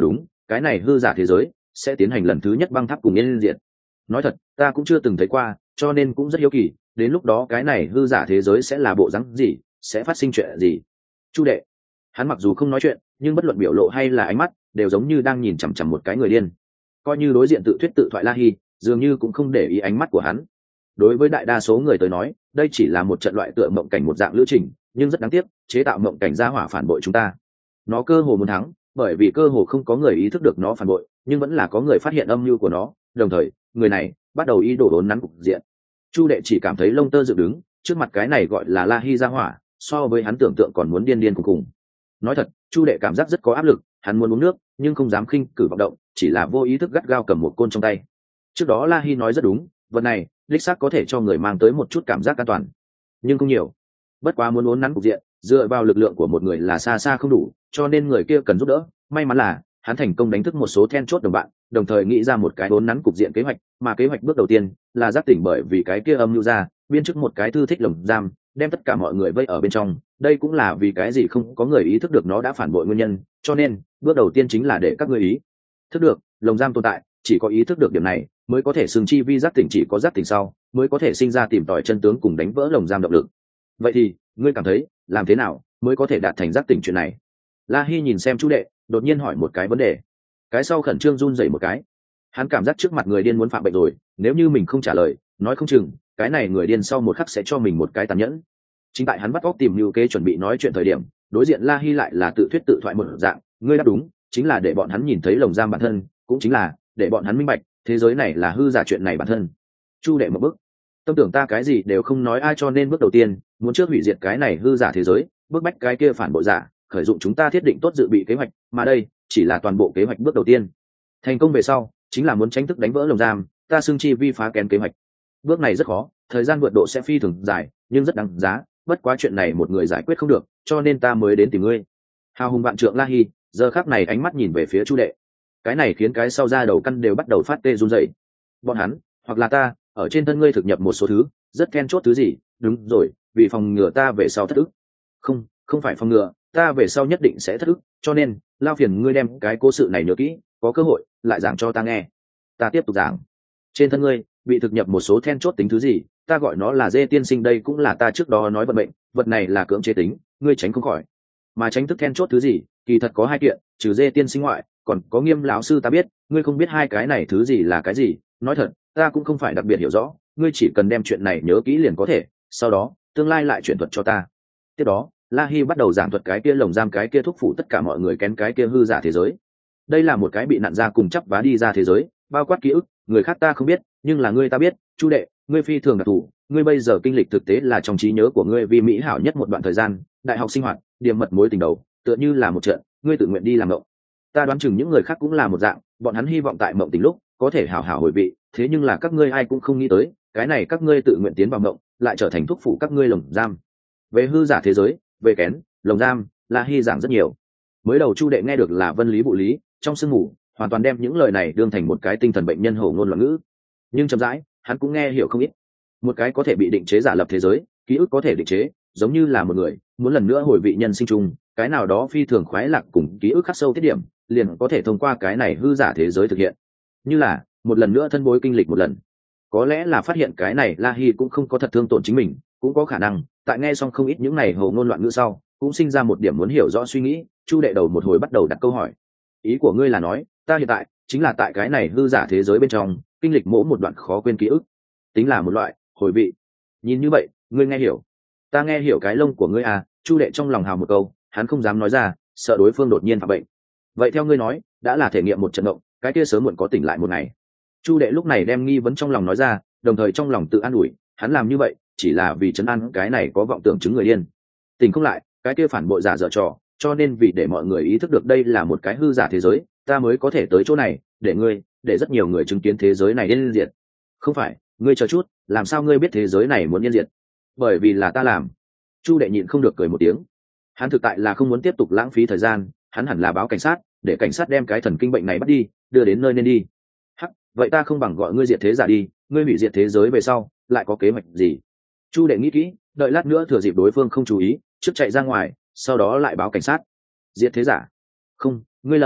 cái này hư giả thế giới sẽ tiến hành lần thứ nhất băng tháp cùng yên diệt. Nói thật, ta cũng chưa từng thấy qua, cho nên cũng rất hiếu kỳ, đến lúc đó cái này hư giả thế giới sẽ là bộ dáng gì, sẽ phát sinh chuyện gì. Chu đệ, hắn mặc dù không nói chuyện, nhưng bất luận biểu lộ hay là ánh mắt đều giống như đang nhìn chằm chằm một cái người điên. Coi như đối diện tự thuyết tự thoại La Hi, dường như cũng không để ý ánh mắt của hắn. Đối với đại đa số người tới nói, đây chỉ là một trận loại tựa mộng cảnh một dạng lữ trình, nhưng rất đáng tiếc, chế tạo mộng cảnh ra hỏa phản bội chúng ta. Nó cơ hồ muốn thắng, bởi vì cơ hồ không có người ý thức được nó phản bội, nhưng vẫn là có người phát hiện âm mưu của nó, đồng thời, người này bắt đầu ý đồ đốn nắn cục diện. Chu đệ chỉ cảm thấy lông tơ dựng đứng, trước mặt cái này gọi là La Hi ra hỏa, so với hắn tưởng tượng còn muốn điên điên cùng cùng. Nói thật, Chu đệ cảm giác rất có áp lực, hắn muốn uống nước, nhưng không dám khinh cử vọng động, chỉ là vô ý thức gắt gao cầm một côn trong tay. Trước đó La Hi nói rất đúng, vật này đích xác có thể cho người mang tới một chút cảm giác an toàn, nhưng không nhiều. Bất quá muốn uốn nắn cục diện, dựa vào lực lượng của một người là xa xa không đủ, cho nên người kia cần giúp đỡ. May mắn là hắn thành công đánh thức một số then chốt đồng bạn, đồng thời nghĩ ra một cái uốn nắn cục diện kế hoạch, mà kế hoạch bước đầu tiên là giác tỉnh, bởi vì cái kia âm lưu ra biên chức một cái thư thích lồng giam, đem tất cả mọi người vây ở bên trong. Đây cũng là vì cái gì không có người ý thức được nó đã phản bội nguyên nhân, cho nên bước đầu tiên chính là để các người ý thức được lồng giam tồn tại, chỉ có ý thức được điểm này mới có thể xưng chi vi giác tỉnh, chỉ có giác tỉnh sau mới có thể sinh ra tìm tòi chân tướng cùng đánh vỡ lồng giam động lực. Vậy thì ngươi cảm thấy làm thế nào mới có thể đạt thành giác tỉnh chuyện này? La Hi nhìn xem Chu đệ, đột nhiên hỏi một cái vấn đề. Cái sau khẩn trương run rẩy một cái, hắn cảm giác trước mặt người điên muốn phạm bệnh rồi, nếu như mình không trả lời, nói không chừng cái này người điên sau một khắc sẽ cho mình một cái tàn nhẫn. Chính tại hắn bắt óc tìm lưu kế chuẩn bị nói chuyện thời điểm, đối diện La Hi lại là tự thuyết tự thoại một dạng. Ngươi đáp đúng, chính là để bọn hắn nhìn thấy lồng giam bản thân, cũng chính là để bọn hắn minh bạch thế giới này là hư giả chuyện này bản thân. Chu đệ một bước, tâm tưởng ta cái gì đều không nói ai, cho nên bước đầu tiên muốn trước hủy diệt cái này hư giả thế giới, bước bách cái kia phản bội giả, khởi dụng chúng ta thiết định tốt dự bị kế hoạch, mà đây chỉ là toàn bộ kế hoạch bước đầu tiên. Thành công về sau chính là muốn tránh thức đánh vỡ lồng giam, ta xưng chi vi phá kén kế hoạch. Bước này rất khó, thời gian vượt độ sẽ phi thường dài, nhưng rất đáng giá. Bất quá chuyện này một người giải quyết không được, cho nên ta mới đến tìm ngươi. Hào hùng vạn trượng La Hi giờ khắc này ánh mắt nhìn về phía Chu đệ, cái này khiến cái sau da đầu căn đều bắt đầu phát tê run rẩy. Bọn hắn hoặc là ta ở trên thân ngươi thực nhập một số thứ rất then chốt. Thứ gì? Đúng rồi, vì phòng ngừa ta về sau thất ức. Không, không phải phòng ngừa, ta về sau nhất định sẽ thất ức, cho nên lao phiền ngươi đem cái cố sự này nhớ kỹ, có cơ hội lại giảng cho ta nghe. Ta tiếp tục giảng. Trên thân ngươi bị thực nhập một số then chốt tính thứ gì, ta gọi nó là dê tiên sinh, đây cũng là ta trước đó nói vận mệnh, vật này là cưỡng chế tính, ngươi tránh không khỏi. Mà tránh thức then chốt thứ gì, kỳ thật có hai kiện, trừ dê tiên sinh ngoại, còn có Nghiêm lão sư ta biết, ngươi không biết hai cái này thứ gì là cái gì. Nói thật, ta cũng không phải đặc biệt hiểu rõ, ngươi chỉ cần đem chuyện này nhớ kỹ liền có thể, sau đó tương lai lại chuyển thuật cho ta. Tiếp đó La Hi bắt đầu giảng thuật cái kia lồng giam, cái kia thúc phụ tất cả mọi người kén cái kia hư giả thế giới. Đây là một cái bị nặn ra cùng chắp vá đi ra thế giới, bao quát ký ức người khác ta không biết, nhưng là ngươi ta biết. Chu đệ, ngươi phi thường đặc thù, ngươi bây giờ kinh lịch thực tế là trong trí nhớ của ngươi vì mỹ hảo nhất một đoạn thời gian, đại học sinh hoạt, điểm mật mối tình đầu, tựa như là một trận ngươi tự nguyện đi làm mộng. Ta đoán chừng những người khác cũng là một dạng, bọn hắn hy vọng tại mộng tình lúc có thể hảo hảo hồi vị, thế nhưng là các ngươi ai cũng không nghĩ tới, cái này các ngươi tự nguyện tiến vào mộng lại trở thành thúc phụ các ngươi lồng giam. Về hư giả thế giới, về kén, lồng giam, La Hi giảng rất nhiều. Mới đầu Chu đệ nghe được là vân lý bụ lý, trong sương ngủ hoàn toàn đem những lời này đương thành một cái tinh thần bệnh nhân hổ ngôn loạn ngữ, nhưng chậm rãi hắn cũng nghe hiểu không ít. Một cái có thể bị định chế giả lập thế giới, ký ức có thể định chế, giống như là một người muốn lần nữa hồi vị nhân sinh chung, cái nào đó phi thường khoái lạc cùng ký ức khắc sâu tiết điểm, liền có thể thông qua cái này hư giả thế giới thực hiện, như là một lần nữa thân bối kinh lịch một lần. Có lẽ là phát hiện cái này La Hi cũng không có thật thương tổn chính mình, cũng có khả năng tại nghe xong không ít những này hồ ngôn loạn ngữ sau cũng sinh ra một điểm muốn hiểu rõ suy nghĩ. Chu đệ đầu một hồi bắt đầu đặt câu hỏi, ý của ngươi là nói ta hiện tại chính là tại cái này hư giả thế giới bên trong kinh lịch mỗi một đoạn khó quên ký ức, tính là một loại hồi vị? Nhìn như vậy ngươi nghe hiểu? Ta nghe hiểu cái lông của ngươi à? Chu đệ trong lòng hào một câu, hắn không dám nói ra, sợ đối phương đột nhiên phạm bệnh. Vậy theo ngươi nói đã là thể nghiệm một trận động, cái kia sớm muộn có tỉnh lại một ngày. Chu đệ lúc này đem nghi vấn trong lòng nói ra, đồng thời trong lòng tự an ủi, hắn làm như vậy chỉ là vì trấn an cái này có vọng tưởng chứng người điên. Tỉnh không lại, cái kia phản bội giả dở trò, cho nên vì để mọi người ý thức được đây là một cái hư giả thế giới, ta mới có thể tới chỗ này, để ngươi, để rất nhiều người chứng kiến thế giới này yên diệt. Không phải, ngươi chờ chút, làm sao ngươi biết thế giới này muốn yên diệt? Bởi vì là ta làm. Chu đệ nhịn không được cười một tiếng. Hắn thực tại là không muốn tiếp tục lãng phí thời gian, hắn hẳn là báo cảnh sát, để cảnh sát đem cái thần kinh bệnh này bắt đi, đưa đến nơi nên đi. Hắc, vậy ta không bằng gọi ngươi diệt thế giả đi, ngươi hủy diệt thế giới về sau, lại có kế hoạch gì? Chu đệ nghĩ kỹ, đợi lát nữa thừa dịp đối phương không chú ý, trước chạy ra ngoài, sau đó lại báo cảnh sát. Diệt thế giả? Không, ngươi lầm,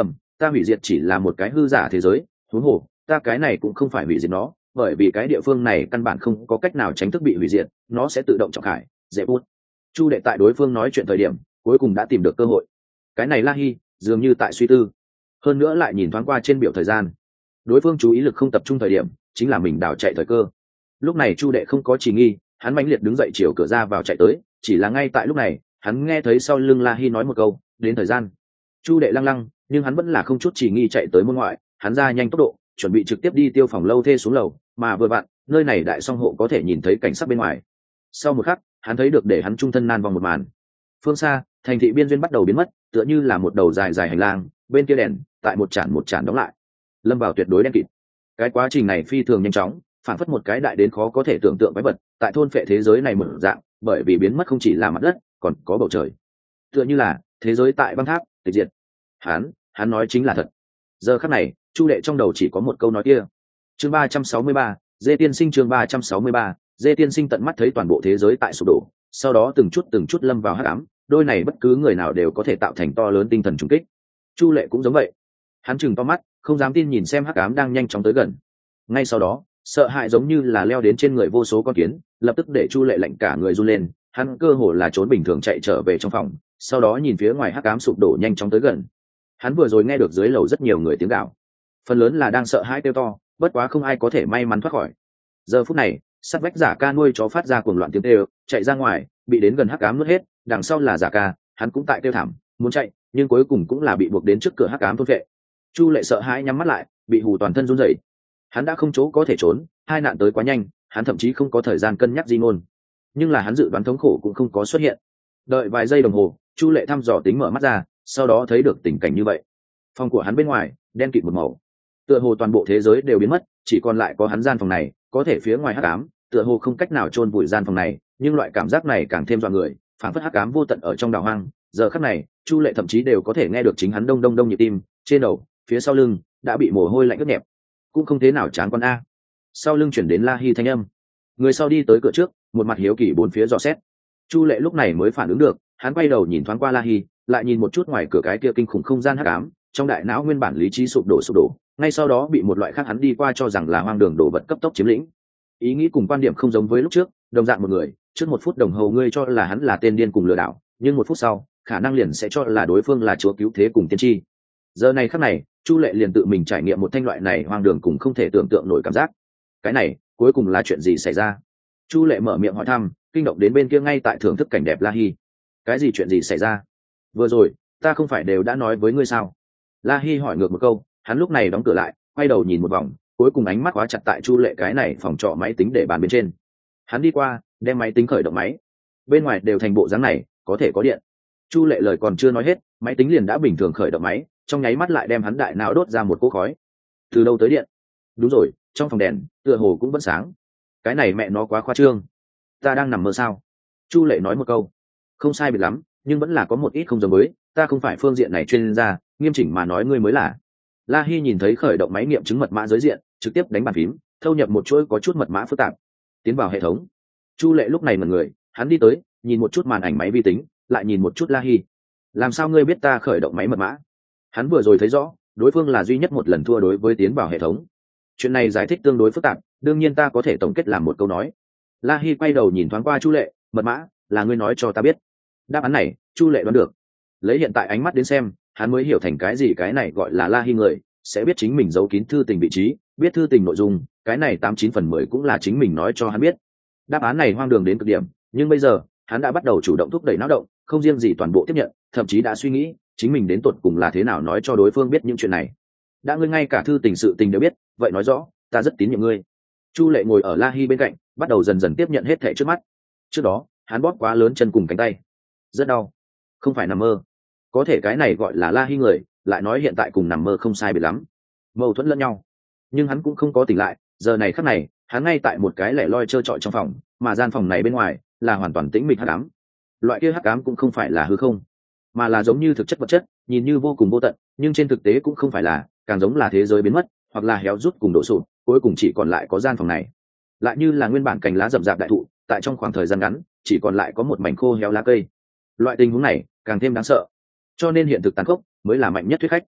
ta hủy diệt chỉ là một cái hư giả thế giới, huống hồ ta cái này cũng không phải hủy diệt nó, bởi vì cái địa phương này căn bản không có cách nào tránh thức bị hủy diệt, nó sẽ tự động trọng khải dễ bút. Chu Lệ tại đối phương nói chuyện thời điểm cuối cùng đã tìm được cơ hội. Cái này La Hi dường như tại suy tư, hơn nữa lại nhìn thoáng qua trên biểu thời gian, đối phương chú ý lực không tập trung thời điểm chính là mình đảo chạy thời cơ. Lúc này Chu Đệ không có chỉ nghi, hắn mãnh liệt đứng dậy chiều cửa ra vào chạy tới, chỉ là ngay tại lúc này hắn nghe thấy sau lưng La Hi nói một câu đến thời gian. Chu Đệ lăng lăng, nhưng hắn vẫn là không chút chỉ nghi chạy tới môn ngoại, hắn ra nhanh tốc độ chuẩn bị trực tiếp đi tiêu phòng lâu thê xuống lầu, mà vừa vặn nơi này đại song hộ có thể nhìn thấy cảnh sắc bên ngoài. Sau một khắc hắn thấy được để hắn trung thân nan vòng một màn. Phương xa thành thị biên duyên bắt đầu biến mất, tựa như là một đầu dài dài hành lang, bên kia đèn tại một chản một chản đóng lại, lâm vào tuyệt đối đen kịt. Cái quá trình này phi thường nhanh chóng, phản phất một cái đại đến khó có thể tưởng tượng quái vật tại thôn phệ thế giới này mở dạng, bởi vì biến mất không chỉ là mặt đất còn có bầu trời, tựa như là thế giới tại băng tháp tịch diệt. hắn hắn nói chính là thật. Giờ khắc này Chu Lệ trong đầu chỉ có một câu nói kia. Chương ba trăm sáu mươi ba, Dê tiên sinh. Chương ba trăm sáu mươi ba, Dê tiên sinh tận mắt thấy toàn bộ thế giới tại sụp đổ, sau đó từng chút từng chút lâm vào hắc ám, đôi này bất cứ người nào đều có thể tạo thành to lớn tinh thần trùng kích. Chu Lệ cũng giống vậy, hắn chừng to mắt không dám tin nhìn xem hắc ám đang nhanh chóng tới gần. Ngay sau đó sợ hãi giống như là leo đến trên người vô số con kiến, lập tức để Chu Lệ lạnh cả người run lên, hắn cơ hồ là trốn bình thường chạy trở về trong phòng, sau đó nhìn phía ngoài hắc ám sụp đổ nhanh chóng tới gần. Hắn vừa rồi nghe được dưới lầu rất nhiều người tiếng gào, phần lớn là đang sợ hãi kêu to, bất quá không ai có thể may mắn thoát khỏi. Giờ phút này sát vách Giả Ca nuôi chó phát ra cuồng loạn tiếng kêu, chạy ra ngoài bị đến gần hắc ám nuốt hết, đằng sau là Giả Ca, hắn cũng tại kêu thảm muốn chạy, nhưng cuối cùng cũng là bị buộc đến trước cửa hắc ám thôn vệ. Chu Lệ sợ hãi nhắm mắt lại, bị hù toàn thân run rẩy. Hắn đã không chỗ có thể trốn, hai nạn tới quá nhanh, hắn thậm chí không có thời gian cân nhắc gì ngôn. Nhưng là hắn dự đoán thống khổ cũng không có xuất hiện. Đợi vài giây đồng hồ, Chu Lệ thăm dò tính mở mắt ra, sau đó thấy được tình cảnh như vậy. Phòng của hắn bên ngoài đen kịt một màu, tựa hồ toàn bộ thế giới đều biến mất, chỉ còn lại có hắn gian phòng này, có thể phía ngoài hắc ám, tựa hồ không cách nào chôn vùi gian phòng này, nhưng loại cảm giác này càng thêm dọa người, phảng phất hắc ám vô tận ở trong đảo hoang. Giờ khắc này, Chu Lệ thậm chí đều có thể nghe được chính hắn đông đông đông nhịp tim, trên đầu, phía sau lưng đã bị mồ hôi lạnh ướt nhẹp, cũng không thế nào chán con a. Sau lưng chuyển đến La Hi thanh âm, người sau đi tới cửa trước, một mặt hiếu kỳ bốn phía dò xét. Chu Lệ lúc này mới phản ứng được, hắn quay đầu nhìn thoáng qua La Hi, lại nhìn một chút ngoài cửa cái kia kinh khủng không gian hắc ám, trong đại não nguyên bản lý trí sụp đổ sụp đổ, ngay sau đó bị một loại khác hắn đi qua cho rằng là hoang đường đổ vật cấp tốc chiếm lĩnh. Ý nghĩ cùng quan điểm không giống với lúc trước, đồng dạng một người, trước một phút đồng hồ ngươi cho là hắn là tên điên cùng lừa đảo, nhưng một phút sau, khả năng liền sẽ cho là đối phương là chúa cứu thế cùng tiên tri. Giờ này khắc này, Chu Lệ liền tự mình trải nghiệm một thanh loại này hoang đường cùng không thể tưởng tượng nổi cảm giác. Cái này, cuối cùng là chuyện gì xảy ra? Chu Lệ mở miệng hỏi thăm, kinh động đến bên kia ngay tại thưởng thức cảnh đẹp La Hi. Cái gì chuyện gì xảy ra? Vừa rồi, ta không phải đều đã nói với ngươi sao? La Hi hỏi ngược một câu, hắn lúc này đóng cửa lại, quay đầu nhìn một vòng, cuối cùng ánh mắt khóa chặt tại Chu Lệ cái này phòng trọ máy tính để bàn bên trên. Hắn đi qua, đem máy tính khởi động máy. Bên ngoài đều thành bộ dáng này, có thể có điện. Chu Lệ lời còn chưa nói hết, máy tính liền đã bình thường khởi động máy, trong nháy mắt lại đem hắn đại não đốt ra một cỗ khói. Từ đâu tới điện? Đúng rồi, trong phòng đèn tựa hồ cũng vẫn sáng. Cái này mẹ nó quá khoa trương. Ta đang nằm mơ sao? Chu Lệ nói một câu. Không sai biệt lắm, nhưng vẫn là có một ít không giống với, ta không phải phương diện này chuyên gia, nghiêm chỉnh mà nói ngươi mới là. La Hi nhìn thấy khởi động máy nghiệm chứng mật mã giới diện, trực tiếp đánh bàn phím, thâu nhập một chuỗi có chút mật mã phức tạp, tiến vào hệ thống. Chu Lệ lúc này mở người, hắn đi tới, nhìn một chút màn ảnh máy vi tính, lại nhìn một chút La Hi. Làm sao ngươi biết ta khởi động máy mật mã? Hắn vừa rồi thấy rõ, đối phương là duy nhất một lần thua đối với tiến vào hệ thống. Chuyện này giải thích tương đối phức tạp, đương nhiên ta có thể tổng kết làm một câu nói. La Hi quay đầu nhìn thoáng qua Chu Lệ, mật mã là ngươi nói cho ta biết. Đáp án này, Chu Lệ đoán được. Lấy hiện tại ánh mắt đến xem, hắn mới hiểu thành cái gì cái này gọi là La Hi người, sẽ biết chính mình giấu kín thư tình vị trí, biết thư tình nội dung, cái này tám chín phần mười cũng là chính mình nói cho hắn biết. Đáp án này hoang đường đến cực điểm, nhưng bây giờ, hắn đã bắt đầu chủ động thúc đẩy não động, không riêng gì toàn bộ tiếp nhận, thậm chí đã suy nghĩ, chính mình đến tột cùng là thế nào nói cho đối phương biết những chuyện này. Đã ngươi ngay cả thư tình sự tình đều biết, vậy nói rõ, ta rất tín nhiệm ngươi. Chu Lệ ngồi ở La Hi bên cạnh, bắt đầu dần dần tiếp nhận hết thảy trước mắt. Trước đó, hắn bóp quá lớn chân cùng cánh tay, rất đau, không phải nằm mơ. Có thể cái này gọi là La Hi người, lại nói hiện tại cùng nằm mơ không sai biệt lắm, mâu thuẫn lẫn nhau. Nhưng hắn cũng không có tỉnh lại, giờ này khắc này, hắn ngay tại một cái lẻ loi trơ trọi trong phòng, mà gian phòng này bên ngoài là hoàn toàn tĩnh mịch hắc ám. Loại kia hắc ám cũng không phải là hư không, mà là giống như thực chất vật chất, nhìn như vô cùng vô tận, nhưng trên thực tế cũng không phải là, càng giống là thế giới biến mất, hoặc là héo rút cùng đổ sụp, cuối cùng chỉ còn lại có gian phòng này. Lại như là nguyên bản cành lá rậm rạp đại thụ, tại trong khoảng thời gian ngắn, chỉ còn lại có một mảnh khô héo lá cây. Loại tình huống này càng thêm đáng sợ. Cho nên hiện thực tàn khốc mới là mạnh nhất thuyết khách.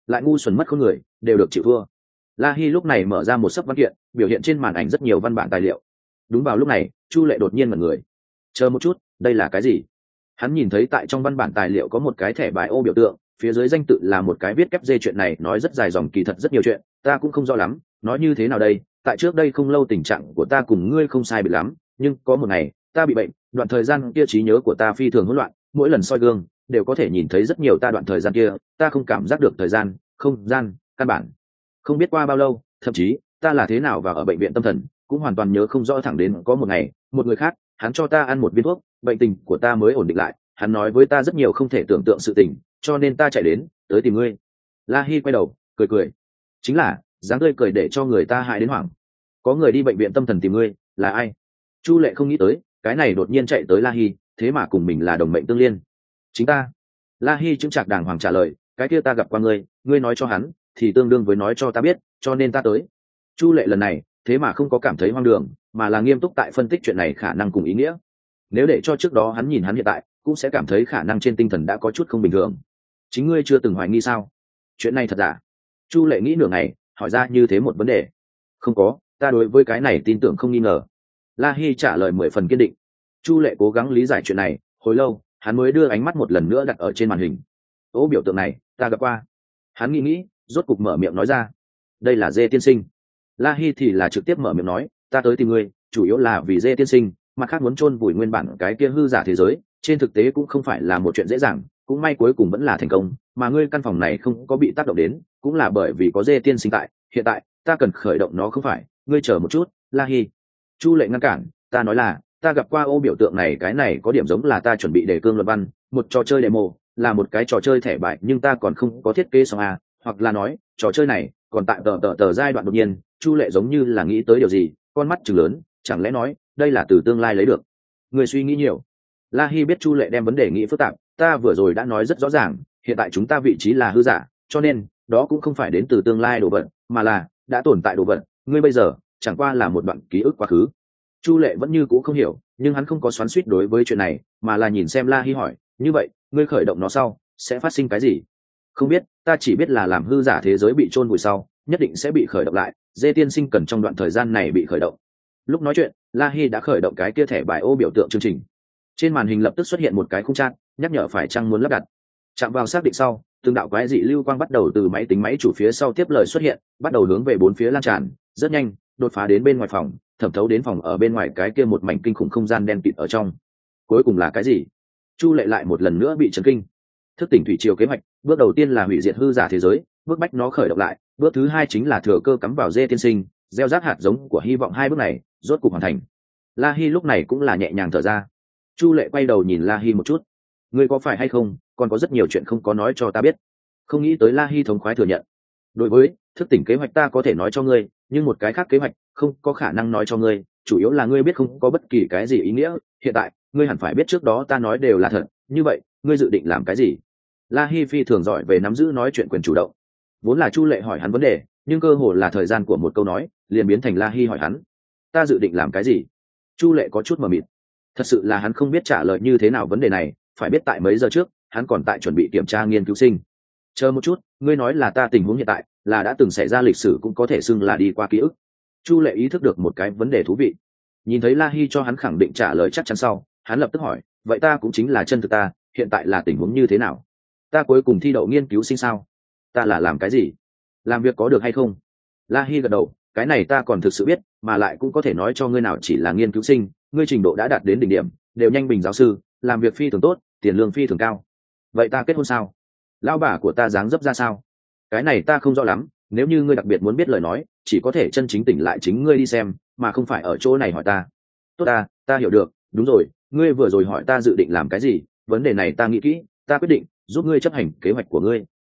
lại ngu xuẩn mất không người đều được chịu thua. La Hi lúc này mở ra một sấp văn kiện, biểu hiện trên màn ảnh rất nhiều văn bản tài liệu. Đúng vào lúc này, Chu Lệ đột nhiên mở người. Chờ một chút, đây là cái gì? Hắn nhìn thấy tại trong văn bản tài liệu có một cái thẻ bài ô biểu tượng, phía dưới danh tự là một cái viết kép dê. Chuyện này nói rất dài dòng, kỳ thật rất nhiều chuyện, ta cũng không rõ lắm, nói như thế nào đây? Tại trước đây không lâu tình trạng của ta cùng ngươi không sai biệt lắm, nhưng có một ngày, ta bị bệnh, đoạn thời gian kia trí nhớ của ta phi thường hỗn loạn, mỗi lần soi gương đều có thể nhìn thấy rất nhiều ta đoạn thời gian kia, ta không cảm giác được thời gian, không gian, căn bản không biết qua bao lâu, thậm chí ta là thế nào và ở bệnh viện tâm thần cũng hoàn toàn nhớ không rõ. Thẳng đến có một ngày, một người khác hắn cho ta ăn một viên thuốc, bệnh tình của ta mới ổn định lại. Hắn nói với ta rất nhiều không thể tưởng tượng sự tình, cho nên ta chạy đến tới tìm ngươi. La Hi quay đầu cười cười, chính là dáng tươi cười để cho người ta hại đến hoảng. Có người đi bệnh viện tâm thần tìm ngươi, là ai? Chu Lệ không nghĩ tới cái này đột nhiên chạy tới La Hi, thế mà cùng mình là đồng mệnh tương liên. Chính ta. La Hi chứng trạc đàng hoàng trả lời, cái kia ta gặp qua ngươi, ngươi nói cho hắn thì tương đương với nói cho ta biết, cho nên ta tới. Chu Lệ lần này thế mà không có cảm thấy hoang đường, mà là nghiêm túc tại phân tích chuyện này khả năng cùng ý nghĩa. Nếu để cho trước đó hắn nhìn hắn hiện tại, cũng sẽ cảm thấy khả năng trên tinh thần đã có chút không bình thường. Chính ngươi chưa từng hoài nghi sao? Chuyện này thật giả? Chu Lệ nghĩ nửa ngày, hỏi ra như thế một vấn đề. Không có, ta đối với cái này tin tưởng không nghi ngờ. La Hi trả lời mười phần kiên định. Chu Lệ cố gắng lý giải chuyện này, hồi lâu, hắn mới đưa ánh mắt một lần nữa đặt ở trên màn hình. Ô biểu tượng này, ta gặp qua. Hắn nghĩ nghĩ, rốt cục mở miệng nói ra. Đây là Dê tiên sinh. La Hi thì là trực tiếp mở miệng nói, ta tới tìm ngươi, chủ yếu là vì Dê tiên sinh, mặt khác muốn chôn vùi nguyên bản cái kia hư giả thế giới, trên thực tế cũng không phải là một chuyện dễ dàng, cũng may cuối cùng vẫn là thành công, mà ngươi căn phòng này không có bị tác động đến, cũng là bởi vì có Dê tiên sinh tại, hiện tại, ta cần khởi động nó không phải, ngươi chờ một chút, La Hi. Chu Lệ ngăn cản, ta nói là, ta gặp qua ô biểu tượng này, cái này có điểm giống là ta chuẩn bị đề cương luận văn, một trò chơi demo, là một cái trò chơi thẻ bài, nhưng ta còn không có thiết kế xong à, hoặc là nói, trò chơi này còn tại tờ tờ tờ giai đoạn. Đột nhiên, Chu Lệ giống như là nghĩ tới điều gì, con mắt trừng lớn, chẳng lẽ nói, đây là từ tương lai lấy được? Người suy nghĩ nhiều. La Hi biết Chu Lệ đem vấn đề nghĩ phức tạp, ta vừa rồi đã nói rất rõ ràng, hiện tại chúng ta vị trí là hư giả, cho nên, đó cũng không phải đến từ tương lai đồ vật, mà là đã tồn tại đồ vật, ngươi bây giờ chẳng qua là một đoạn ký ức quá khứ. Chu Lệ vẫn như cũ không hiểu, nhưng hắn không có xoắn xuýt đối với chuyện này, mà là nhìn xem La Hi hỏi, như vậy, ngươi khởi động nó sau, sẽ phát sinh cái gì? Không biết, ta chỉ biết là làm hư giả thế giới bị chôn vùi sau, nhất định sẽ bị khởi động lại, Dê tiên sinh cần trong đoạn thời gian này bị khởi động. Lúc nói chuyện, La Hi đã khởi động cái kia thẻ bài ô biểu tượng chương trình. Trên màn hình lập tức xuất hiện một cái khung chat, nhắc nhở phải chăng muốn lắp đặt. Chạm vào xác định sau, từng đạo quái dị lưu quang bắt đầu từ máy tính máy chủ phía sau tiếp lời xuất hiện, bắt đầu hướng về bốn phía lan tràn, rất nhanh, đột phá đến bên ngoài phòng, thẩm thấu đến phòng ở bên ngoài cái kia một mảnh kinh khủng không gian đen kịt ở trong. Cuối cùng là cái gì? Chu Lệ lại một lần nữa bị chấn kinh. Thức tỉnh thủy triều kế hoạch, bước đầu tiên là hủy diệt hư giả thế giới, bước bách nó khởi động lại, bước thứ hai chính là thừa cơ cắm vào Dê tiên sinh, gieo rắc hạt giống của hy vọng. Hai bước này rốt cục hoàn thành. La Hi lúc này cũng là nhẹ nhàng thở ra. Chu Lệ quay đầu nhìn La Hi một chút, ngươi có phải hay không, còn có rất nhiều chuyện không có nói cho ta biết. Không nghĩ tới La Hi thống khoái thừa nhận. Đối với thức tỉnh kế hoạch ta có thể nói cho ngươi, nhưng một cái khác kế hoạch không có khả năng nói cho ngươi, chủ yếu là ngươi biết không có bất kỳ cái gì ý nghĩa. Hiện tại ngươi hẳn phải biết trước đó ta nói đều là thật, như vậy ngươi dự định làm cái gì? La Hi phi thường giỏi về nắm giữ nói chuyện quyền chủ động. Vốn là Chu Lệ hỏi hắn vấn đề, nhưng cơ hồ là thời gian của một câu nói liền biến thành La Hi hỏi hắn, ta dự định làm cái gì? Chu Lệ có chút mờ mịt. Thật sự là hắn không biết trả lời như thế nào vấn đề này, phải biết tại mấy giờ trước hắn còn tại chuẩn bị kiểm tra nghiên cứu sinh. Chờ một chút, ngươi nói là ta tình huống hiện tại là đã từng xảy ra lịch sử cũng có thể xưng là đi qua ký ức. Chu Lệ ý thức được một cái vấn đề thú vị. Nhìn thấy La Hi cho hắn khẳng định trả lời chắc chắn sau, hắn lập tức hỏi, vậy ta cũng chính là chân thực ta, hiện tại là tình huống như thế nào? Ta cuối cùng thi đậu nghiên cứu sinh sao? Ta là làm cái gì? Làm việc có được hay không? La Hi gật đầu, cái này ta còn thực sự biết, mà lại cũng có thể nói cho ngươi nào chỉ là nghiên cứu sinh, ngươi trình độ đã đạt đến đỉnh điểm, đều nhanh bình giáo sư, làm việc phi thường tốt, tiền lương phi thường cao. Vậy ta kết hôn sao? Lão bà của ta dáng dấp ra sao? Cái này ta không rõ lắm, nếu như ngươi đặc biệt muốn biết lời nói, chỉ có thể chân chính tỉnh lại chính ngươi đi xem, mà không phải ở chỗ này hỏi ta. Tốt ta, ta hiểu được, đúng rồi, ngươi vừa rồi hỏi ta dự định làm cái gì, vấn đề này ta nghĩ kỹ, ta quyết định giúp ngươi chấp hành kế hoạch của ngươi.